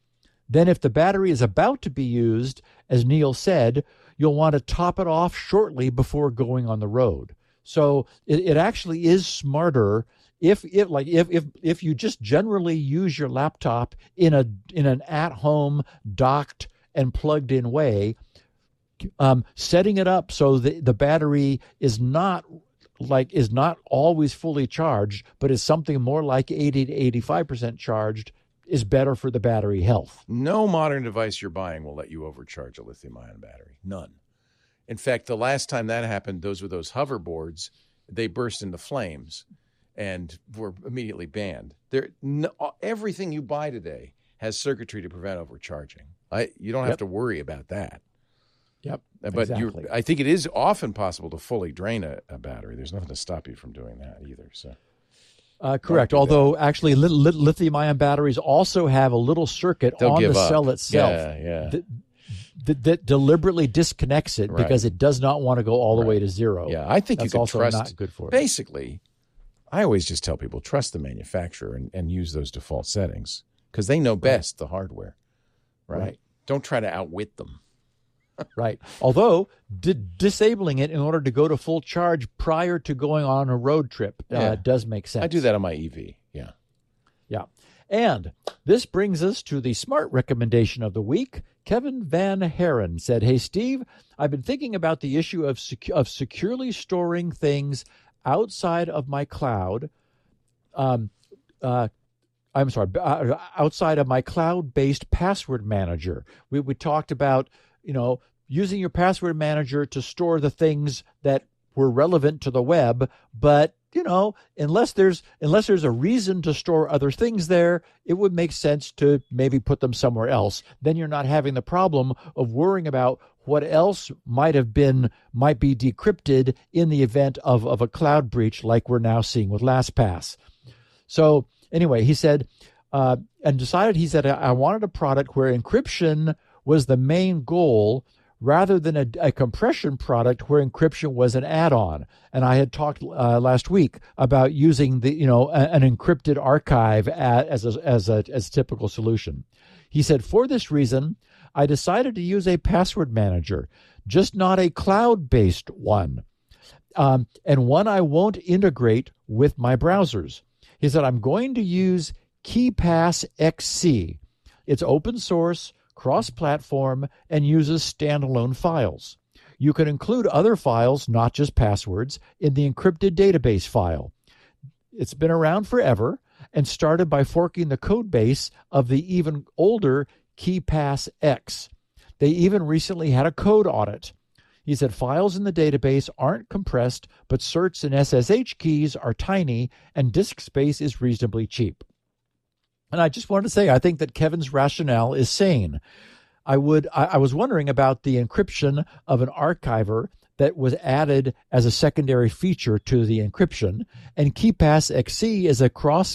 S4: Then if the battery is about to be used, as Neil said, you'll want to top it off shortly before going on the road. So it actually is smarter if you just generally use your laptop in an at-home docked and plugged in way, setting it up so the battery is not always fully charged, but is something more like 80 to 85% charged, is better for the battery health.
S1: No modern device you're buying will let you overcharge a lithium-ion battery. None. In fact, the last time that happened, those hoverboards. They burst into flames and were immediately banned. Everything you buy today has circuitry to prevent overcharging. You don't have to worry about that.
S4: Yep.
S1: But
S4: exactly.
S1: I think it is often possible to fully drain a battery. There's nothing to stop you from doing that either. So,
S4: correct. Although actually, lithium-ion batteries also have a little circuit on the cell itself that deliberately disconnects it because it does not want to go all the way to zero.
S1: Yeah, I think
S4: that's
S1: you can
S4: also
S1: trust.
S4: Not good for it.
S1: Basically, I always just tell people trust the manufacturer and use those default settings because they know best the hardware. Right. Don't try to outwit them.
S4: Right. Although disabling it in order to go to full charge prior to going on a road trip does make sense.
S1: I do that on my EV. Yeah.
S4: Yeah. And this brings us to the smart recommendation of the week. Kevin Van Haren said, "Hey, Steve, I've been thinking about the issue of securely storing things outside of my cloud. Outside of my cloud-based password manager. We talked about, using your password manager to store the things that were relevant to the web, but unless there's a reason to store other things there, it would make sense to maybe put them somewhere else. Then you're not having the problem of worrying about what else might be decrypted in the event of a cloud breach like we're now seeing with LastPass." So anyway, he said, I wanted a product where encryption was the main goal rather than a compression product where encryption was an add-on. And I had talked last week about using an encrypted archive as a typical solution. He said, "For this reason, I decided to use a password manager, just not a cloud-based one, and one I won't integrate with my browsers." He said, "I'm going to use KeePass XC. It's open source, cross-platform, and uses standalone files. You can include other files, not just passwords, in the encrypted database file. It's been around forever and started by forking the code base of the even older KeePass X. They even recently had a code audit." He said, "Files in the database aren't compressed, but certs and SSH keys are tiny, and disk space is reasonably cheap." And I just wanted to say, I think that Kevin's rationale is sane. I was wondering about the encryption of an archiver that was added as a secondary feature to the encryption, and KeePass XC is a cross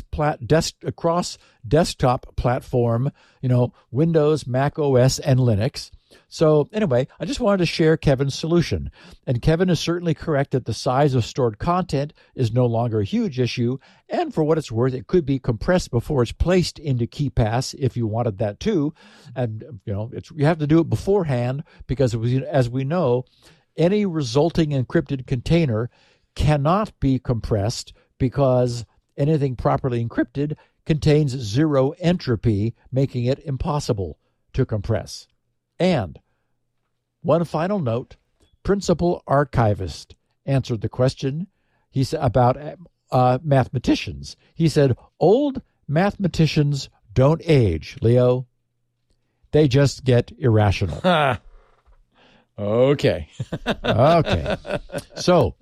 S4: desktop platform, Windows, Mac OS, and Linux. So anyway, I just wanted to share Kevin's solution. And Kevin is certainly correct that the size of stored content is no longer a huge issue. And for what it's worth, it could be compressed before it's placed into KeePass if you wanted that too. And, you have to do it beforehand because, as we know, any resulting encrypted container cannot be compressed because anything properly encrypted contains zero entropy, making it impossible to compress. And one final note, Principal Archivist answered the question he said about mathematicians. He said, "Old mathematicians don't age, Leo. They just get irrational."
S1: Okay.
S4: Okay. So,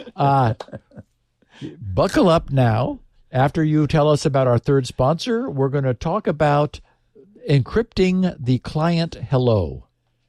S4: buckle up now. After you tell us about our third sponsor, we're going to talk about encrypting the client hello.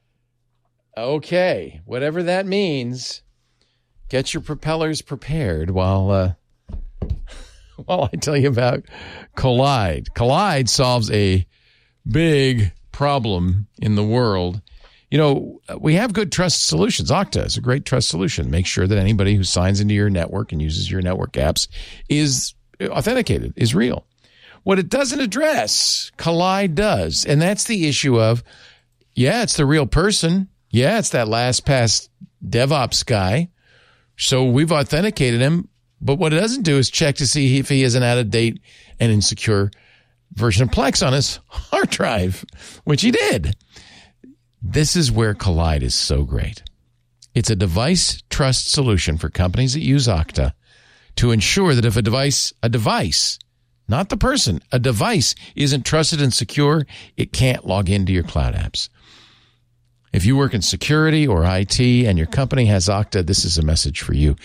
S1: Okay. Whatever that means, get your propellers prepared while I tell you about Collide. Collide solves a big problem in the world. We have good trust solutions. Okta is a great trust solution. Make sure that anybody who signs into your network and uses your network apps is authenticated, is real. What it doesn't address, Collide does. And that's the issue of, yeah, it's the real person. Yeah, it's that LastPass DevOps guy. So we've authenticated him. But what it doesn't do is check to see if he has an out-of-date and insecure version of Plex on his hard drive, which he did. This is where Collide is so great. It's a device trust solution for companies that use Okta to ensure that if a device, not the person, a device isn't trusted and secure, it can't log into your cloud apps. If you work in security or IT and your company has Okta, this is a message for you.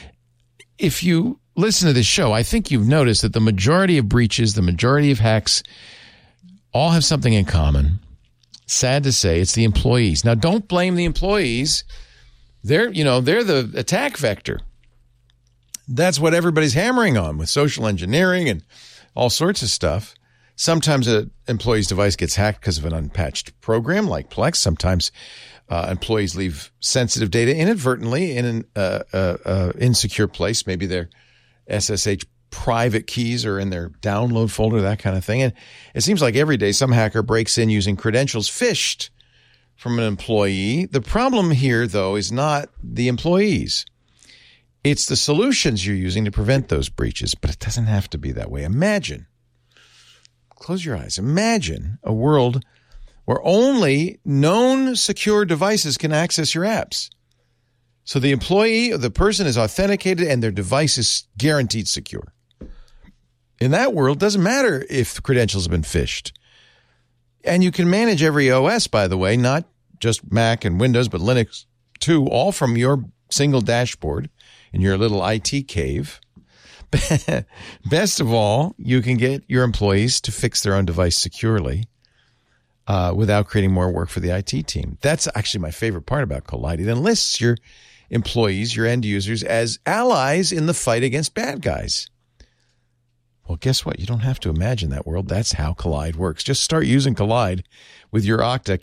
S1: If you listen to this show, I think you've noticed that the majority of breaches, the majority of hacks, all have something in common. Sad to say, it's the employees. Now, don't blame the employees. They're the attack vector. That's what everybody's hammering on with social engineering and all sorts of stuff. Sometimes an employee's device gets hacked because of an unpatched program like Plex. Sometimes employees leave sensitive data inadvertently in an insecure place. Maybe their SSH private keys are in their download folder, that kind of thing. And it seems like every day some hacker breaks in using credentials phished from an employee. The problem here, though, is not the employees. It's the solutions you're using to prevent those breaches, but it doesn't have to be that way. Imagine, close your eyes, imagine a world where only known secure devices can access your apps. So the employee or the person is authenticated and their device is guaranteed secure. In that world, it doesn't matter if the credentials have been phished. And you can manage every OS, by the way, not just Mac and Windows, but Linux too, all from your single dashboard in your little IT cave. Best of all, you can get your employees to fix their own device securely without creating more work for the IT team. That's actually my favorite part about Collide. It enlists your employees, your end users, as allies in the fight against bad guys. Well, guess what? You don't have to imagine that world. That's how Collide works. Just start using Collide with your Okta,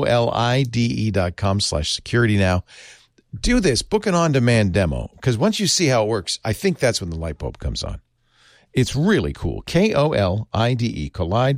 S1: KOLIDE.com/security now. Do this. Book an on-demand demo, because once you see how it works, I think that's when the light bulb comes on. It's really cool. KOLIDE,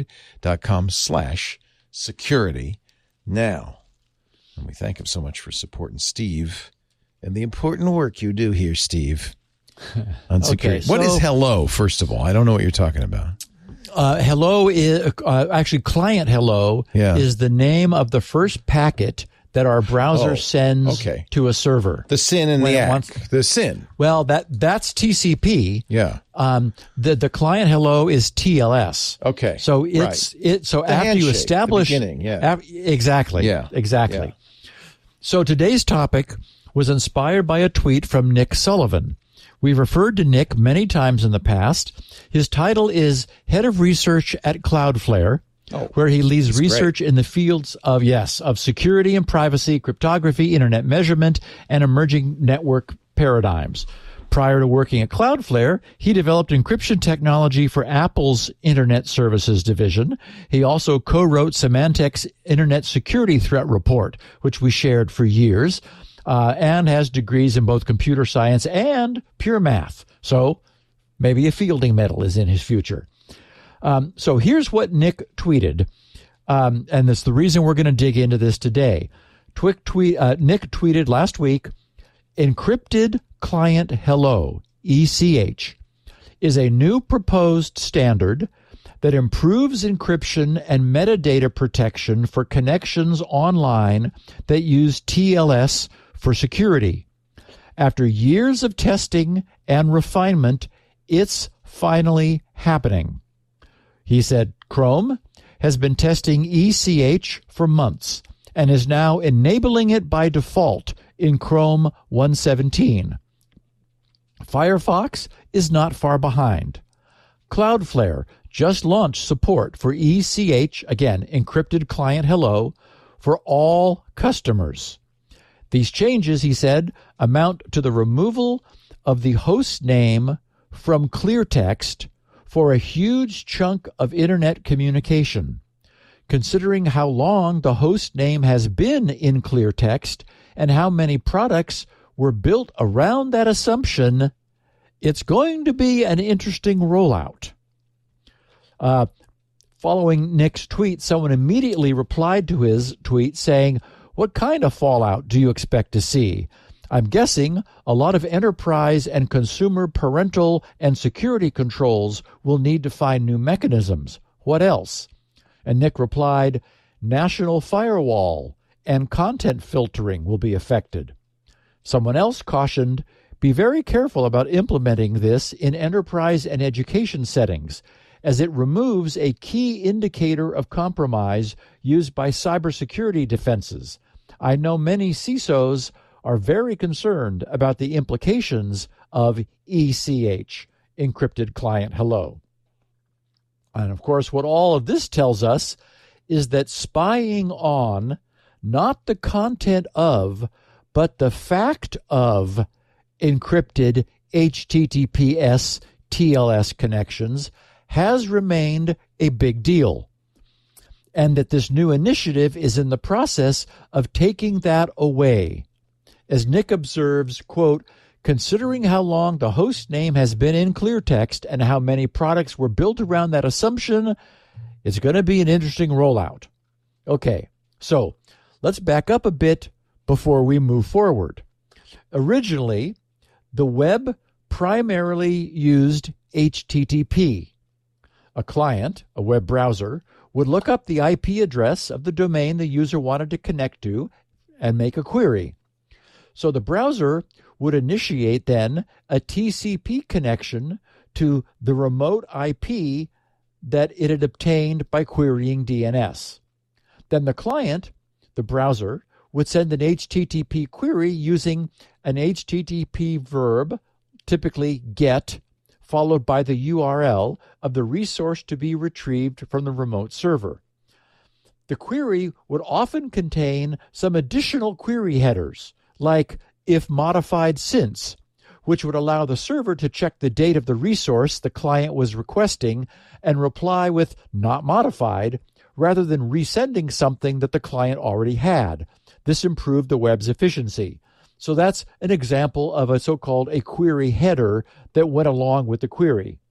S1: Collide.com/security now. And we thank him so much for supporting Steve and the important work you do here, Steve. On security. Okay, what is hello, first of all? I don't know what you're talking about.
S4: Hello is actually client hello is the name of the first packet that our browser sends to a server.
S1: The SYN and the ACK. The SYN.
S4: Well, that's TCP.
S1: Yeah.
S4: The client hello is TLS.
S1: Okay.
S4: So it's so the after you establish
S1: the beginning,
S4: exactly.
S1: Yeah.
S4: Exactly.
S1: Yeah.
S4: So today's topic was inspired by a tweet from Nick Sullivan. We've referred to Nick many times in the past. His title is Head of Research at Cloudflare, where he leads research in the fields of security and privacy, cryptography, internet measurement, and emerging network paradigms. Prior to working at Cloudflare, he developed encryption technology for Apple's Internet Services division. He also co-wrote Symantec's Internet Security Threat Report, which we shared for years. And has degrees in both computer science and pure math. So maybe a Fielding Medal is in his future. So here's what Nick tweeted, and that's the reason we're going to dig into this today. Nick tweeted last week, Encrypted Client Hello, ECH, is a new proposed standard that improves encryption and metadata protection for connections online that use TLS for security. After years of testing and refinement, it's finally happening. He said Chrome has been testing ECH for months and is now enabling it by default in Chrome 1.17. Firefox is not far behind. Cloudflare just launched support for ECH, again, encrypted client hello, for all customers. These changes, he said, amount to the removal of the host name from cleartext for a huge chunk of internet communication. Considering how long the host name has been in cleartext and how many products were built around that assumption, it's going to be an interesting rollout. Following Nick's tweet, someone immediately replied to his tweet saying, "What kind of fallout do you expect to see? I'm guessing a lot of enterprise and consumer parental and security controls will need to find new mechanisms. What else?" And Nick replied, "National firewall and content filtering will be affected." Someone else cautioned, "Be very careful about implementing this in enterprise and education settings, as it removes a key indicator of compromise used by cybersecurity defenses. I know many CISOs are very concerned about the implications of ECH, encrypted client hello." And of course, what all of this tells us is that spying on not the content of, but the fact of encrypted HTTPS TLS connections has remained a big deal, and that this new initiative is in the process of taking that away. As Nick observes, quote, "Considering how long the host name has been in clear text and how many products were built around that assumption, it's going to be an interesting rollout." Okay, so let's back up a bit before we move forward. Originally, the web primarily used HTTP. A client, a web browser, would look up the IP address of the domain the user wanted to connect to and make a query. So the browser would initiate then a TCP connection to the remote IP that it had obtained by querying DNS. Then the client, the browser, would send an HTTP query using an HTTP verb, typically GET, followed by the URL of the resource to be retrieved from the remote server. The query would often contain some additional query headers, like "if modified since," which would allow the server to check the date of the resource the client was requesting and reply with "not modified," rather than resending something that the client already had. This improved the web's efficiency. So that's an example of a so-called a query header that went along with the query.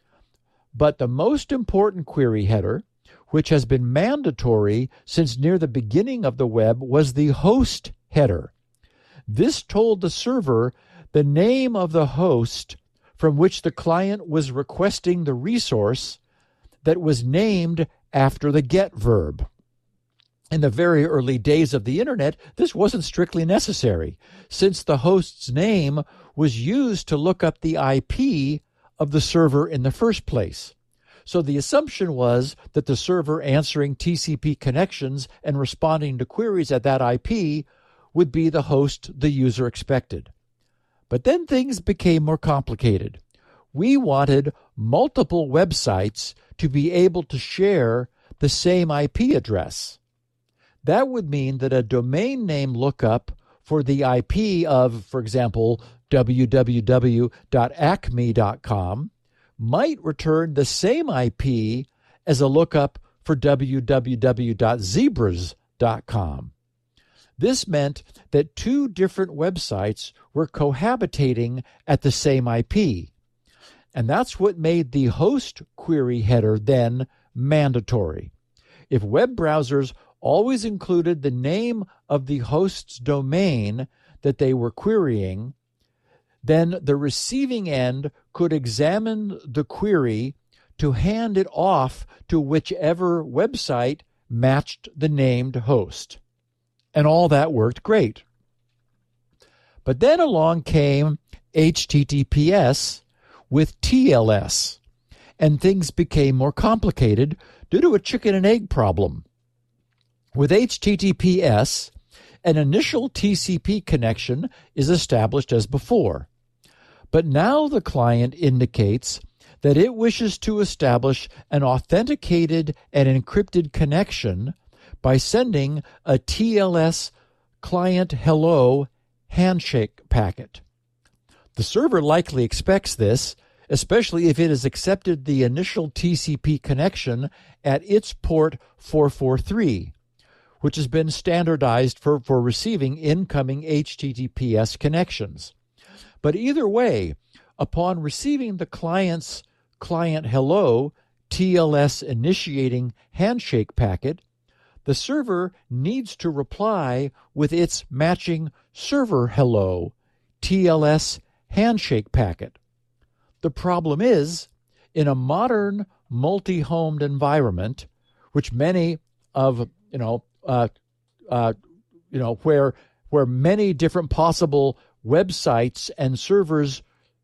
S4: But the most important query header, which has been mandatory since near the beginning of the web, was the host header. This told the server the name of the host from which the client was requesting the resource that was named after the GET verb. In the very early days of the internet, this wasn't strictly necessary, since the host's name was used to look up the IP of the server in the first place. So the assumption was that the server answering TCP connections and responding to queries at that IP would be the host the user expected. But then things became more complicated. We wanted multiple websites to be able to share the same IP address. That would mean that a domain name lookup for the IP of, for example, www.acme.com might return the same IP as a lookup for www.zebras.com. This meant that two different websites were cohabitating at the same IP. And that's what made the host query header then mandatory. If web browsers always included the name of the host's domain that they were querying, then the receiving end could examine the query to hand it off to whichever website matched the named host. And all that worked great. But then along came HTTPS with TLS, and things became more complicated due to a chicken and egg problem. With HTTPS, an initial TCP connection is established as before. But now the client indicates that it wishes to establish an authenticated and encrypted connection by sending a TLS client hello handshake packet. The server likely expects this, especially if it has accepted the initial TCP connection at its port 443, which has been standardized for receiving incoming HTTPS connections. But either way, upon receiving the client's client hello TLS initiating handshake packet, the server needs to reply with its matching server hello TLS handshake packet. The problem is, in a modern multi-homed environment, which many of where many different possible websites and servers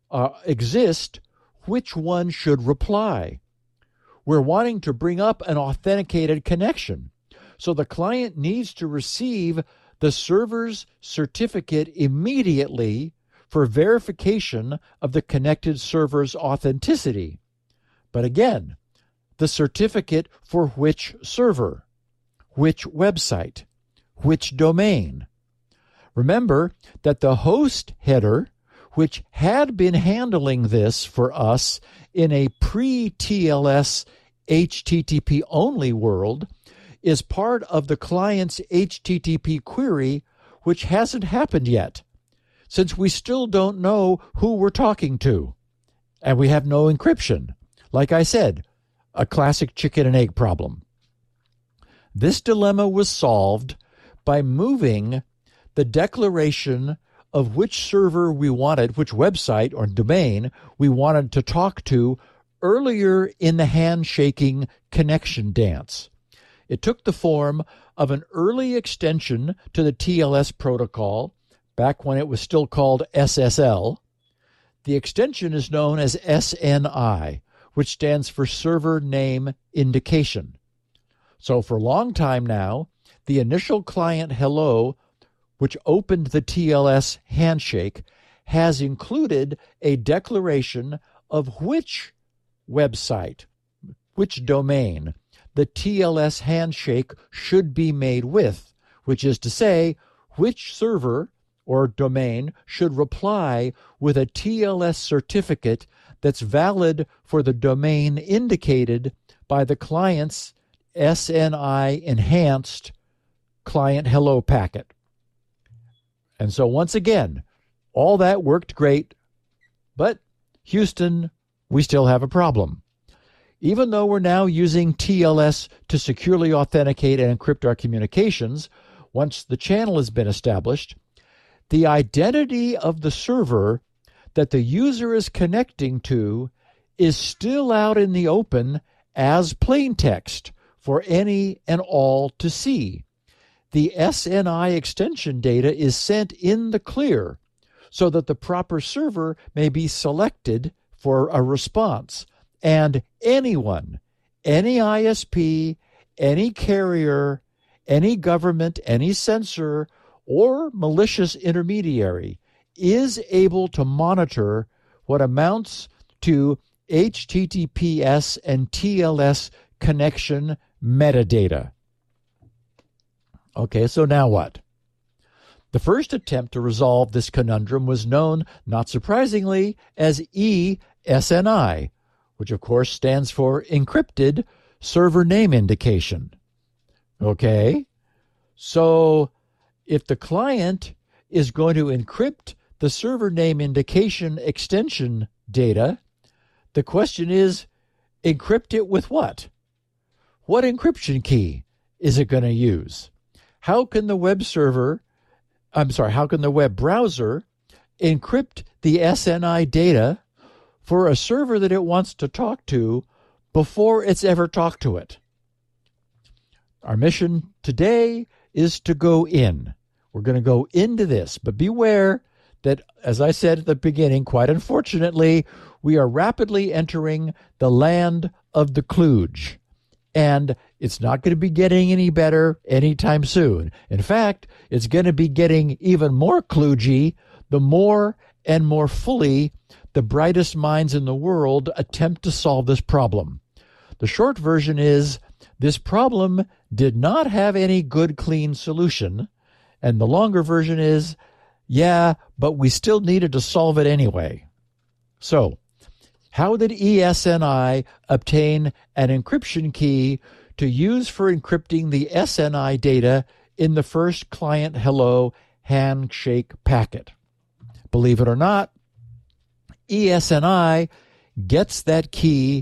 S4: exist, which one should reply? We're wanting to bring up an authenticated connection. So the client needs to receive the server's certificate immediately for verification of the connected server's authenticity. But again, the certificate for which server, which website, which domain. Remember that the host header, which had been handling this for us in a pre-TLS HTTP only world, is part of the client's HTTP query, which hasn't happened yet, since we still don't know who we're talking to, and we have no encryption. Like I said, a classic chicken and egg problem. This dilemma was solved by moving the declaration of which server we wanted, which website or domain we wanted to talk to earlier in the handshaking connection dance. It took the form of an early extension to the TLS protocol, back when it was still called SSL. The extension is known as SNI, which stands for Server Name Indication. So for a long time now, the initial client hello, which opened the TLS handshake, has included a declaration of which website, which domain the TLS handshake should be made with, which is to say, which server or domain should reply with a TLS certificate that's valid for the domain indicated by the client's SNI enhanced client hello packet. And so once again, all that worked great, but Houston, we still have a problem. Even though we're now using TLS to securely authenticate and encrypt our communications, once the channel has been established, the identity of the server that the user is connecting to is still out in the open as plain text for any and all to see. The SNI extension data is sent in the clear so that the proper server may be selected for a response. And anyone, any ISP, any carrier, any government, any censor, or malicious intermediary is able to monitor what amounts to HTTPS and TLS connection metadata. Okay, so now what? The first attempt to resolve this conundrum was known, not surprisingly, as ESNI, which of course stands for Encrypted Server Name Indication. Okay, so if the client is going to encrypt the server name indication extension data, the question is, encrypt it with what? What encryption key is it going to use? How can the web browser encrypt the SNI data for a server that it wants to talk to before it's ever talked to it? Our mission today is to go in. We're going to go into this, but beware that, as I said at the beginning, quite unfortunately, we are rapidly entering the land of the kludge. And it's not going to be getting any better anytime soon. In fact, it's going to be getting even more kludgy the more and more fully the brightest minds in the world attempt to solve this problem. The short version is, this problem did not have any good, clean solution. And the longer version is, yeah, but we still needed to solve it anyway. So, how did ESNI obtain an encryption key to use for encrypting the SNI data in the first client hello handshake packet? Believe it or not, ESNI gets that key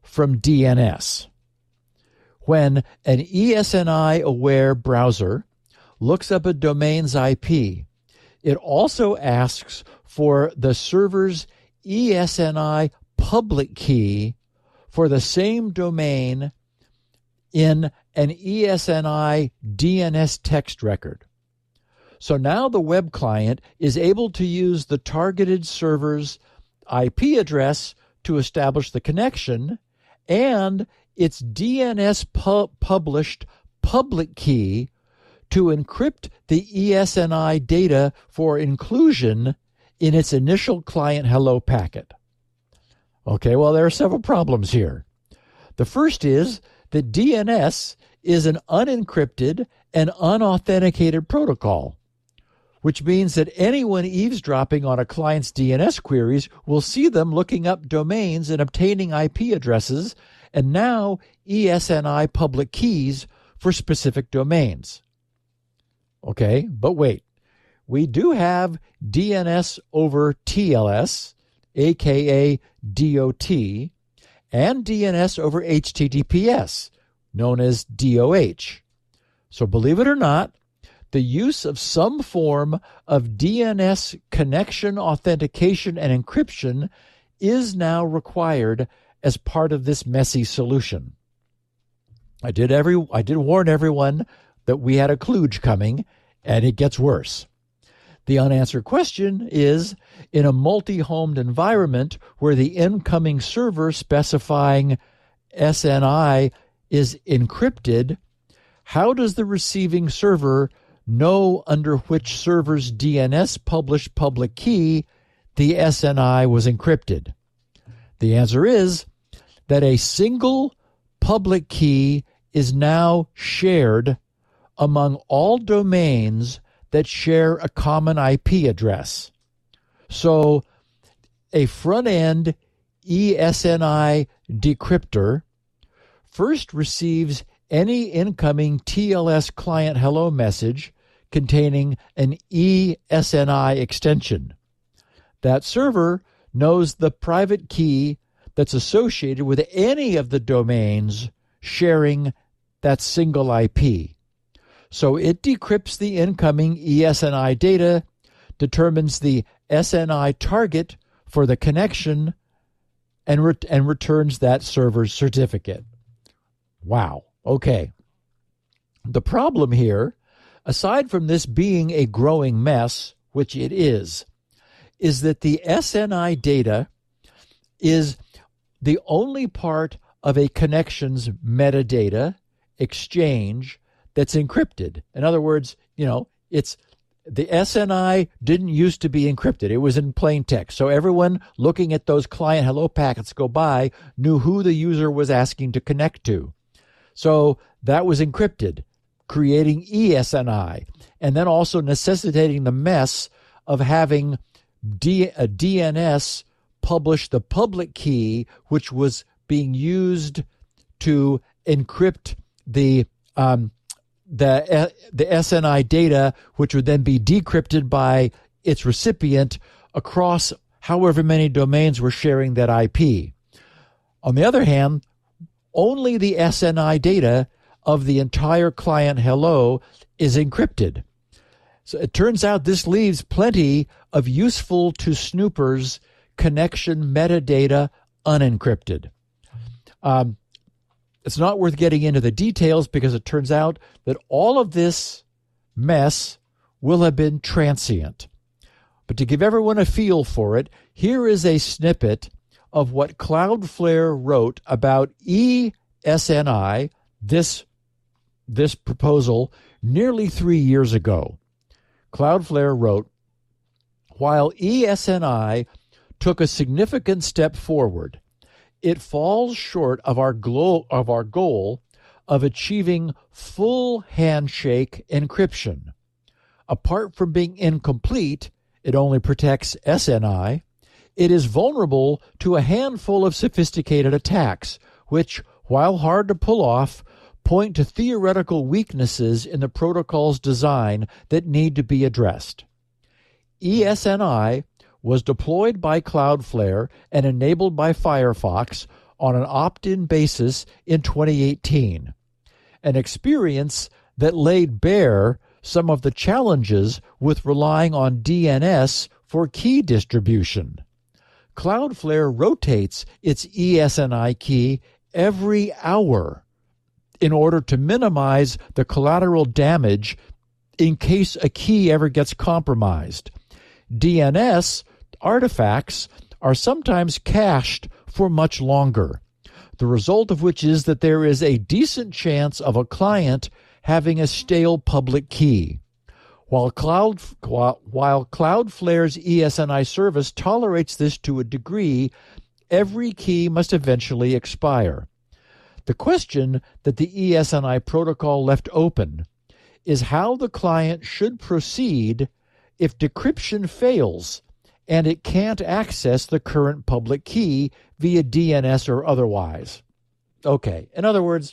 S4: from DNS. When an ESNI-aware browser looks up a domain's IP, it also asks for the server's ESNI public key for the same domain in an ESNI DNS text record. So now the web client is able to use the targeted server's IP address to establish the connection and its DNS published public key to encrypt the ESNI data for inclusion in its initial client hello packet. Okay, well, there are several problems here. The first is that DNS is an unencrypted and unauthenticated protocol, which means that anyone eavesdropping on a client's DNS queries will see them looking up domains and obtaining IP addresses and now ESNI public keys for specific domains. Okay, but wait. We do have DNS over TLS, aka DOT, and DNS over HTTPS, known as DOH. So believe it or not, the use of some form of DNS connection, authentication, and encryption is now required as part of this messy solution. I did warn everyone that we had a kludge coming, and it gets worse. The unanswered question is, in a multi-homed environment where the incoming server specifying SNI is encrypted, how does the receiving server know under which server's DNS published public key the SNI was encrypted? The answer is that a single public key is now shared among all domains that share a common IP address. So a front-end ESNI decryptor first receives any incoming TLS client hello message containing an ESNI extension. That server knows the private key that's associated with any of the domains sharing that single IP. So it decrypts the incoming ESNI data, determines the SNI target for the connection, and returns that server's certificate. Wow. Okay. The problem here, aside from this being a growing mess, which it is that the SNI data is the only part of a connection's metadata exchange that's encrypted. In other words, it's the SNI didn't used to be encrypted. It was in plain text. So everyone looking at those client hello packets go by knew who the user was asking to connect to. So that was encrypted, creating ESNI, and then also necessitating the mess of having a DNS publish the public key, which was being used to encrypt the SNI data, which would then be decrypted by its recipient across however many domains were sharing that IP. On the other hand, only the SNI data of the entire client hello is encrypted. So it turns out this leaves plenty of useful to snoopers connection metadata unencrypted. It's not worth getting into the details because it turns out that all of this mess will have been transient. But to give everyone a feel for it, here is a snippet of what Cloudflare wrote about ESNI, this proposal, nearly 3 years ago. Cloudflare wrote, "While ESNI took a significant step forward, it falls short of our goal of achieving full handshake encryption. Apart from being incomplete, it only protects SNI. It is vulnerable to a handful of sophisticated attacks, which, while hard to pull off, point to theoretical weaknesses in the protocol's design that need to be addressed. ESNI was deployed by Cloudflare and enabled by Firefox on an opt-in basis in 2018, an experience that laid bare some of the challenges with relying on DNS for key distribution. Cloudflare rotates its ESNI key every hour in order to minimize the collateral damage in case a key ever gets compromised. DNS artifacts are sometimes cached for much longer, the result of which is that there is a decent chance of a client having a stale public key. While Cloudflare's ESNI service tolerates this to a degree, every key must eventually expire. The question that the ESNI protocol left open is how the client should proceed if decryption fails and it can't access the current public key via DNS or otherwise. Okay, in other words,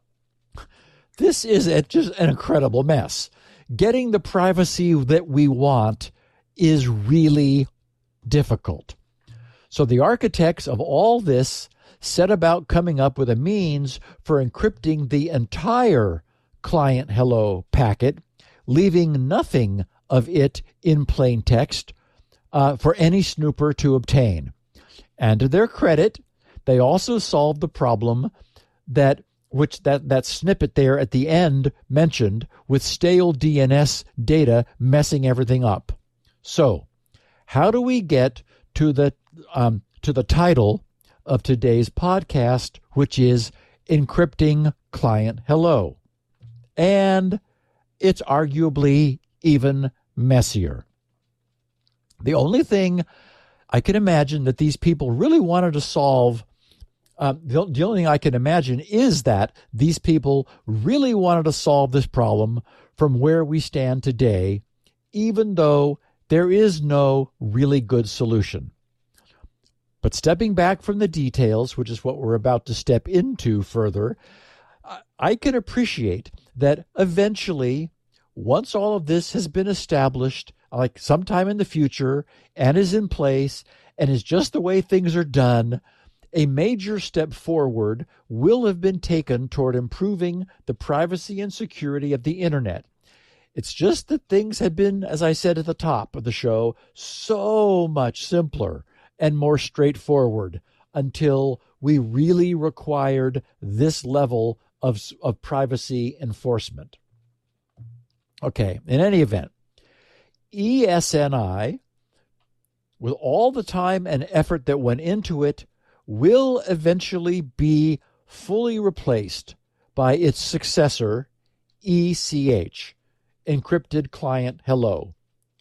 S4: this is just an incredible mess. Getting the privacy that we want is really difficult. So the architects of all this set about coming up with a means for encrypting the entire client hello packet, leaving nothing of it in plain text for any snooper to obtain. And to their credit, they also solved the problem that snippet there at the end mentioned with stale DNS data messing everything up. So, how do we get to the title of today's podcast, which is Encrypting Client Hello? And it's arguably even messier. The only thing I can imagine that these people really wanted to solve, the only thing I can imagine is that these people really wanted to solve this problem from where we stand today, even though there is no really good solution. But stepping back from the details, which is what we're about to step into further, I can appreciate that eventually, once all of this has been established, like sometime in the future, and is in place, and is just the way things are done, a major step forward will have been taken toward improving the privacy and security of the internet. It's just that things had been, as I said at the top of the show, so much simpler and more straightforward until we really required this level of privacy enforcement. Okay, in any event, ESNI, with all the time and effort that went into it, will eventually be fully replaced by its successor, ECH, Encrypted Client Hello.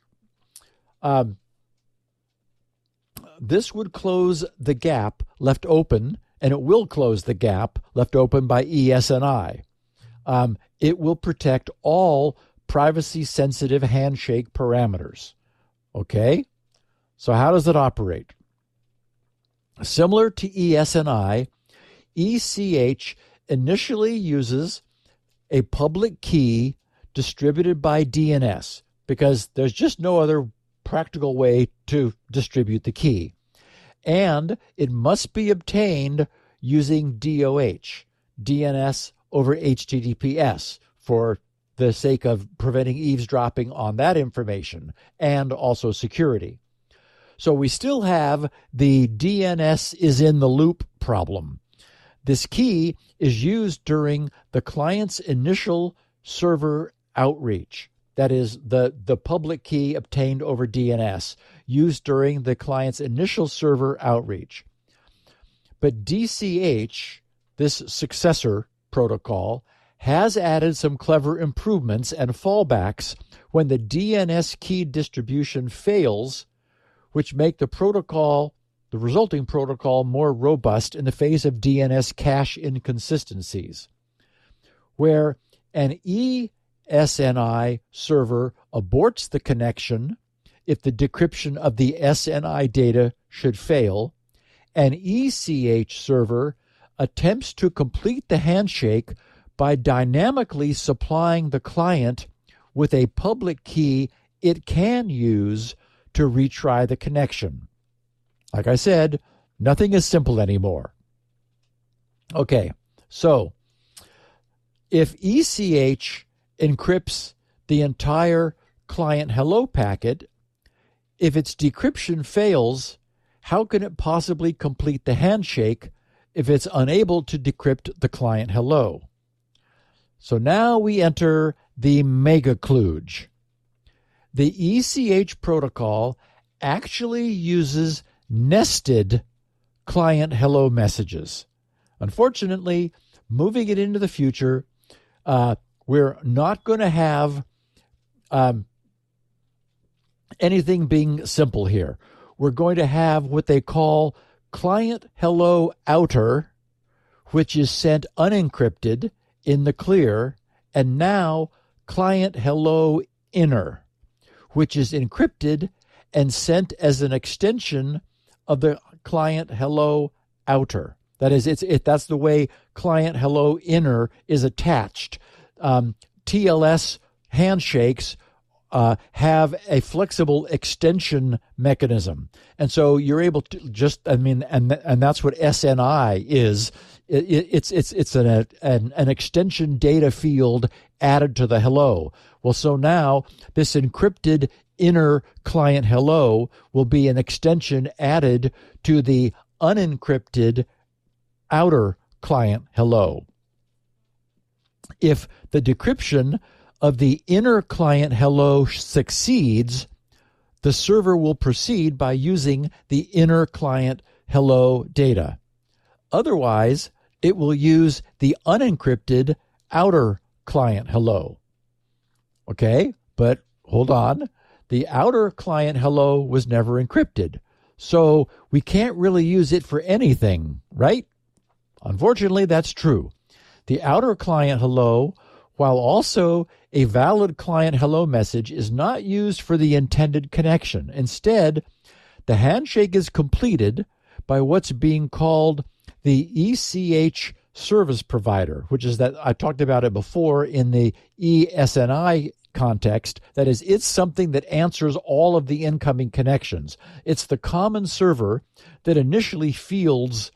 S4: This would close the gap left open, and it will close the gap left open by ESNI. It will protect all privacy-sensitive handshake parameters. Okay? So how does it operate? Similar to ESNI, ECH initially uses a public key distributed by DNS because there's just no other practical way to distribute the key. And it must be obtained using DOH, DNS over HTTPS, for the sake of preventing eavesdropping on that information and also security. So we still have the DNS is in the loop problem. This key is used during the client's initial server outreach. That is the public key obtained over DNS used during the client's initial server outreach. But DCH, this successor protocol, has added some clever improvements and fallbacks when the DNS key distribution fails, which make the resulting protocol more robust in the face of DNS cache inconsistencies. Where an ESNI server aborts the connection if the decryption of the SNI data should fail, an ECH server attempts to complete the handshake by dynamically supplying the client with a public key it can use to retry the connection. Like I said, nothing is simple anymore. Okay, so if ECH encrypts the entire client hello packet, if its decryption fails, how can it possibly complete the handshake if it's unable to decrypt the client hello? So now we enter the mega kludge. The ECH protocol actually uses nested client hello messages. Unfortunately, moving it into the future, we're not going to have anything being simple here. We're going to have what they call client hello outer, which is sent unencrypted in the clear, and now client hello inner, which is encrypted and sent as an extension of the client hello outer. That is, that's the way client hello inner is attached. TLS handshakes have a flexible extension mechanism, and so you're able to and that's what SNI is. It's an extension data field added to the hello. Well, so now this encrypted inner client hello will be an extension added to the unencrypted outer client hello. If the decryption of the inner client hello succeeds, the server will proceed by using the inner client hello data. Otherwise, it will use the unencrypted outer client hello. Okay, but hold on. The outer client hello was never encrypted, so we can't really use it for anything, right? Unfortunately, that's true. The outer client hello, while also a valid client hello message, is not used for the intended connection. Instead, the handshake is completed by what's being called the ECH service provider, which is that I talked about it before in the ESNI context. That is, it's something that answers all of the incoming connections. It's the common server that initially fields,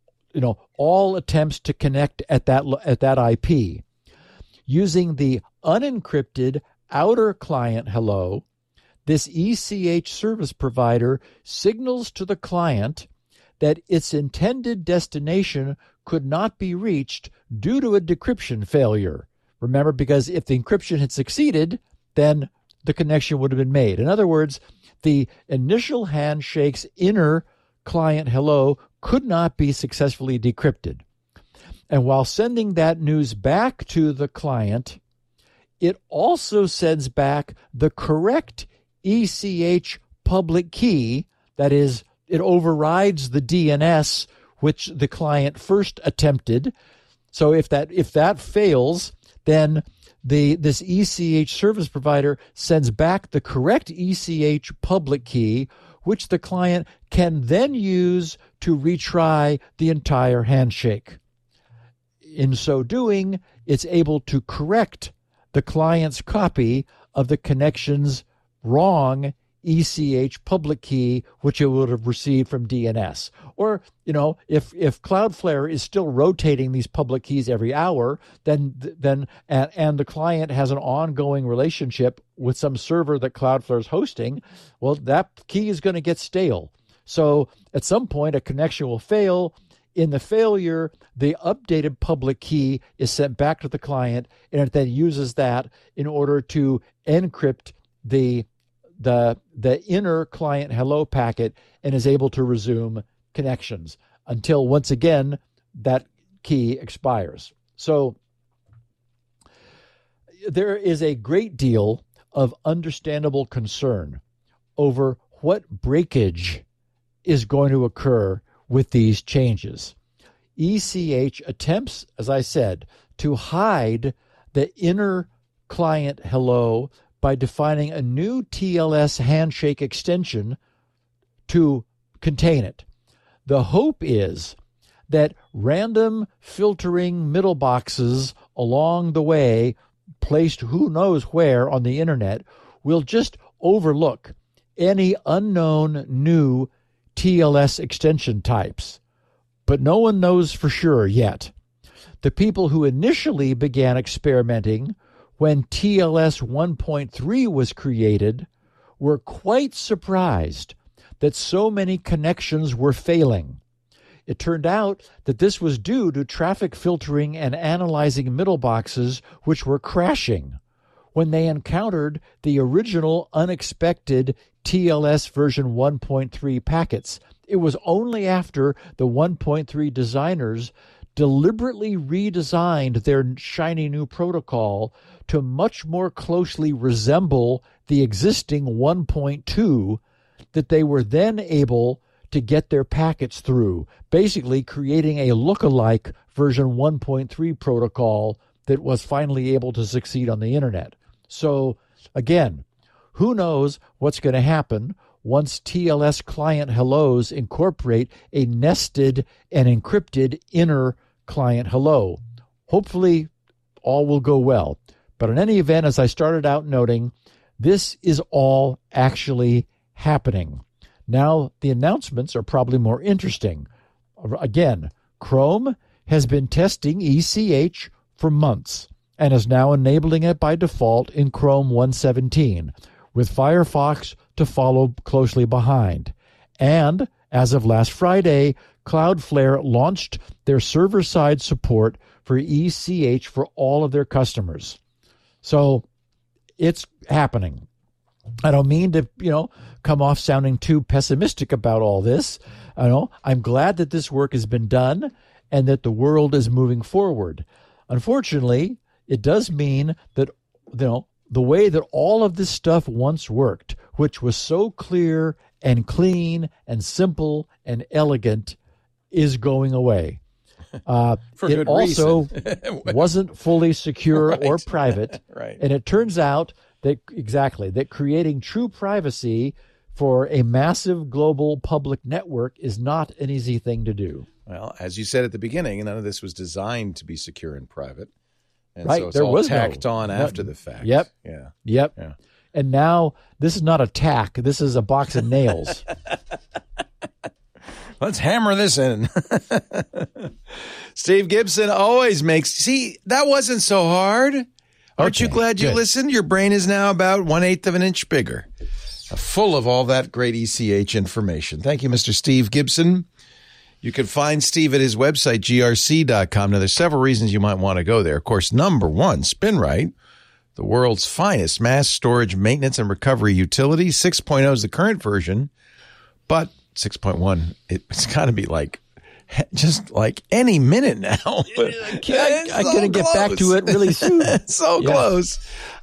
S4: all attempts to connect at that IP. Using the unencrypted outer client hello, this ECH service provider signals to the client that its intended destination could not be reached due to a decryption failure. Remember, because if the encryption had succeeded, then the connection would have been made. In other words, the initial handshake's inner client hello could not be successfully decrypted. And while sending that news back to the client, it also sends back the correct ECH public key. That is, it overrides the DNS which the client first attempted. So if that fails, then this ECH service provider sends back the correct ECH public key, which the client can then use to retry the entire handshake. In so doing, it's able to correct the client's copy of the connection's wrong ECH public key, which it would have received from DNS. Or, if Cloudflare is still rotating these public keys every hour, then the client has an ongoing relationship with some server that Cloudflare is hosting, well, that key is going to get stale. So at some point, a connection will fail. In the failure, the updated public key is sent back to the client, and it then uses that in order to encrypt the inner client hello packet and is able to resume connections until once again that key expires. So there is a great deal of understandable concern over what breakage is going to occur with these changes. ECH attempts, as I said, to hide the inner client hello by defining a new TLS handshake extension to contain it. The hope is that random filtering middle boxes along the way, placed who knows where on the internet, will just overlook any unknown new TLS extension types. but no one knows for sure yet. The people who initially began experimenting when TLS 1.3 was created were quite surprised that so many connections were failing. It turned out that this was due to traffic filtering and analyzing middle boxes which were crashing when they encountered the original unexpected TLS version 1.3 packets. It was only after the 1.3 designers deliberately redesigned their shiny new protocol to much more closely resemble the existing 1.2 that they were then able to get their packets through, basically creating a look-alike version 1.3 protocol that was finally able to succeed on the internet. So, again, who knows what's going to happen once TLS client hellos incorporate a nested and encrypted inner client hello. Hopefully, all will go well. But in any event, as I started out noting, this is all actually happening. Now, the announcements are probably more interesting. Again, Chrome has been testing ECH for months and is now enabling it by default in Chrome 1.17, with Firefox to follow closely behind. And, as of last Friday, Cloudflare launched their server-side support for ECH for all of their customers. So, it's happening. I don't mean to, come off sounding too pessimistic about all this. I'm glad that this work has been done and that the world is moving forward. Unfortunately, it does mean that, the way that all of this stuff once worked, which was so clear and clean and simple and elegant, is going away. It also wasn't fully secure or private.
S1: Right.
S4: And it turns out that creating true privacy for a massive global public network is not an easy thing to do.
S1: Well, as you said at the beginning, none of this was designed to be secure and private. And
S4: right.
S1: So it's
S4: there
S1: all
S4: was
S1: tacked on after the fact.
S4: Yep.
S1: Yeah.
S4: Yep.
S1: Yeah.
S4: And now this is not a tack. This is a box of nails.
S1: Let's hammer this in. Steve Gibson always see, that wasn't so hard. Aren't you glad you listened? Your brain is now about 1/8 of an inch bigger, full of all that great ECH information. Thank you, Mr. Steve Gibson. You can find Steve at his website, grc.com. Now, there's several reasons you might want to go there. Of course, number one, SpinRite, the world's finest mass storage, maintenance, and recovery utility. 6.0 is the current version, but 6.1, it's got to be just like any minute now.
S4: I'm going to get back to it really soon.
S1: Close.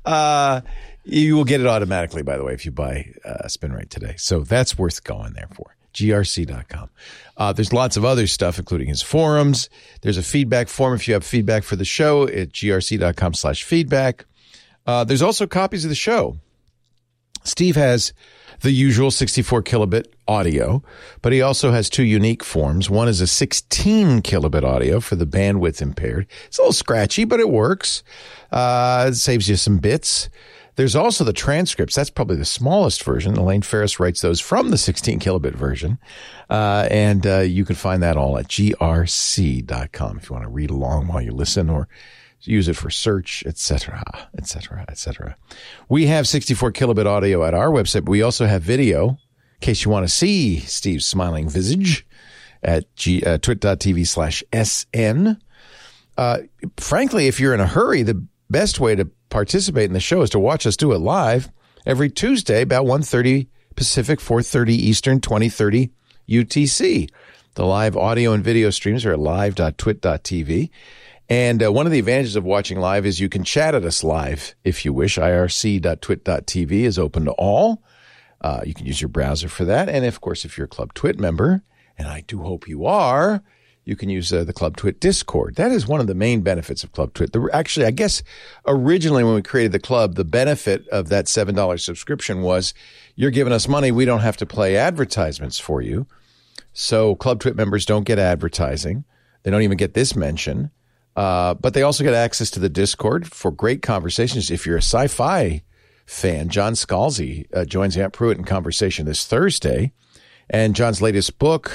S1: You will get it automatically, by the way, if you buy SpinRite today. So that's worth going there for. grc.com. There's lots of other stuff, including his forums. There's a feedback form if you have feedback for the show at grc.com/feedback. There's also copies of the show. Steve has the usual 64 kilobit audio, but he also has two unique forms. One is a 16 kilobit audio for the bandwidth impaired. It's a little scratchy, but it works. It saves you some bits. There's also the transcripts. That's probably the smallest version. Elaine Ferris writes those from the 16 kilobit version. And you can find that all at grc.com if you want to read along while you listen or use it for search, etc., etc., etc. We have 64 kilobit audio at our website, but we also have video in case you want to see Steve's smiling visage at twit.tv/SN. Frankly, if you're in a hurry, the best way to participate in the show is to watch us do it live every Tuesday about 1:30 Pacific, 4:30 Eastern, 20:30 UTC. The live audio and video streams are at live.twit.tv. And one of the advantages of watching live is you can chat at us live if you wish. irc.twit.tv is open to all. You can use your browser for that. And, of course, if you're a Club Twit member, and I do hope you are, you can use the Club Twit Discord. That is one of the main benefits of Club Twit. Actually, I guess originally when we created the club, the benefit of that $7 subscription was you're giving us money. We don't have to play advertisements for you. So Club Twit members don't get advertising. They don't even get this mention. But they also get access to the Discord for great conversations. If you're a sci-fi fan, John Scalzi joins Aunt Pruitt in conversation this Thursday. And John's latest book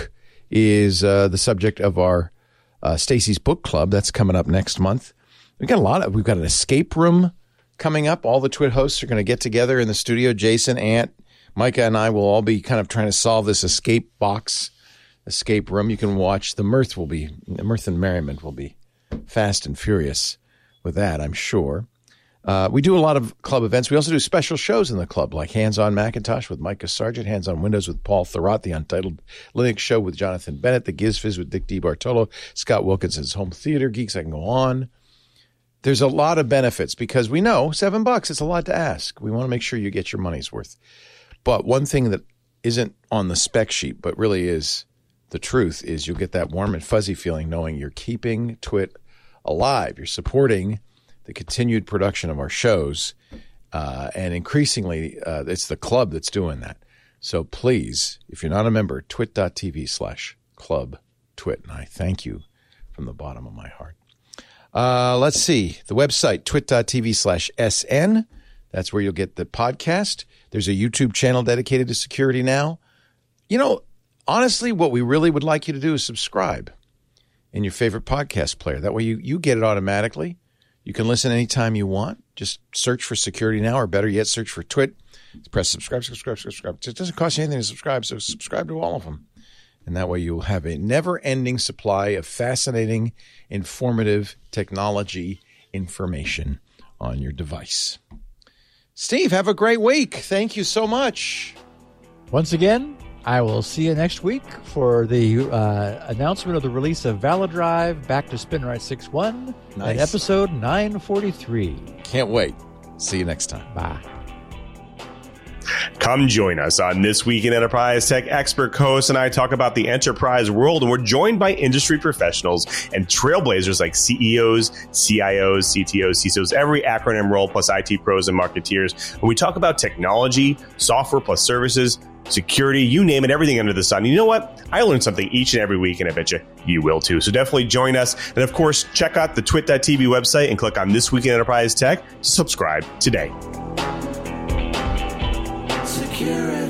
S1: is the subject of our Stacy's Book Club. That's coming up next month. We've got an escape room coming up. All the Twit hosts are going to get together in the studio. Jason, Ant, Micah, and I will all be kind of trying to solve this escape room. You can watch. The mirth and merriment will be fast and furious with that, I'm sure. We do a lot of club events. We also do special shows in the club, like Hands on Macintosh with Micah Sargent, Hands on Windows with Paul Thurrott, the Untitled Linux Show with Jonathan Bennett, the GizFizz with Dick DiBartolo, Scott Wilkinson's Home Theater Geeks. I can go on. There's a lot of benefits because we know $7, it's a lot to ask. We want to make sure you get your money's worth. But one thing that isn't on the spec sheet, but really is the truth, is you'll get that warm and fuzzy feeling knowing you're keeping Twit alive. You're supporting the continued production of our shows, and increasingly, it's the club that's doing that. So please, if you're not a member, twit.tv/club-twit, and I thank you from the bottom of my heart. Let's see, the website, twit.tv/SN. That's where you'll get the podcast. There's a YouTube channel dedicated to security now. You know, honestly, what we really would like you to do is subscribe in your favorite podcast player. That way you get it automatically. You can listen anytime you want. Just search for Security Now, or better yet, search for Twit. Press subscribe. It doesn't cost you anything to subscribe, so subscribe to all of them. And that way you'll have a never-ending supply of fascinating, informative technology information on your device. Steve, have a great week. Thank you so much.
S4: Once again, I will see you next week for the announcement of the release of ValiDrive back to SpinRite 6.1 and episode 943.
S1: Can't wait. See you next time.
S4: Bye.
S5: Come join us on This Week in Enterprise Tech. Expert co-host and I talk about the enterprise world, and we're joined by industry professionals and trailblazers like CEOs, CIOs, CTOs, CISOs, every acronym role, plus IT pros and marketeers. And we talk about technology, software plus services, security, you name it, everything under the sun. You know what? I learn something each and every week, and I bet you will too. So definitely join us. And of course, check out the twit.tv website and click on This Week in Enterprise Tech to subscribe today.
S2: Security.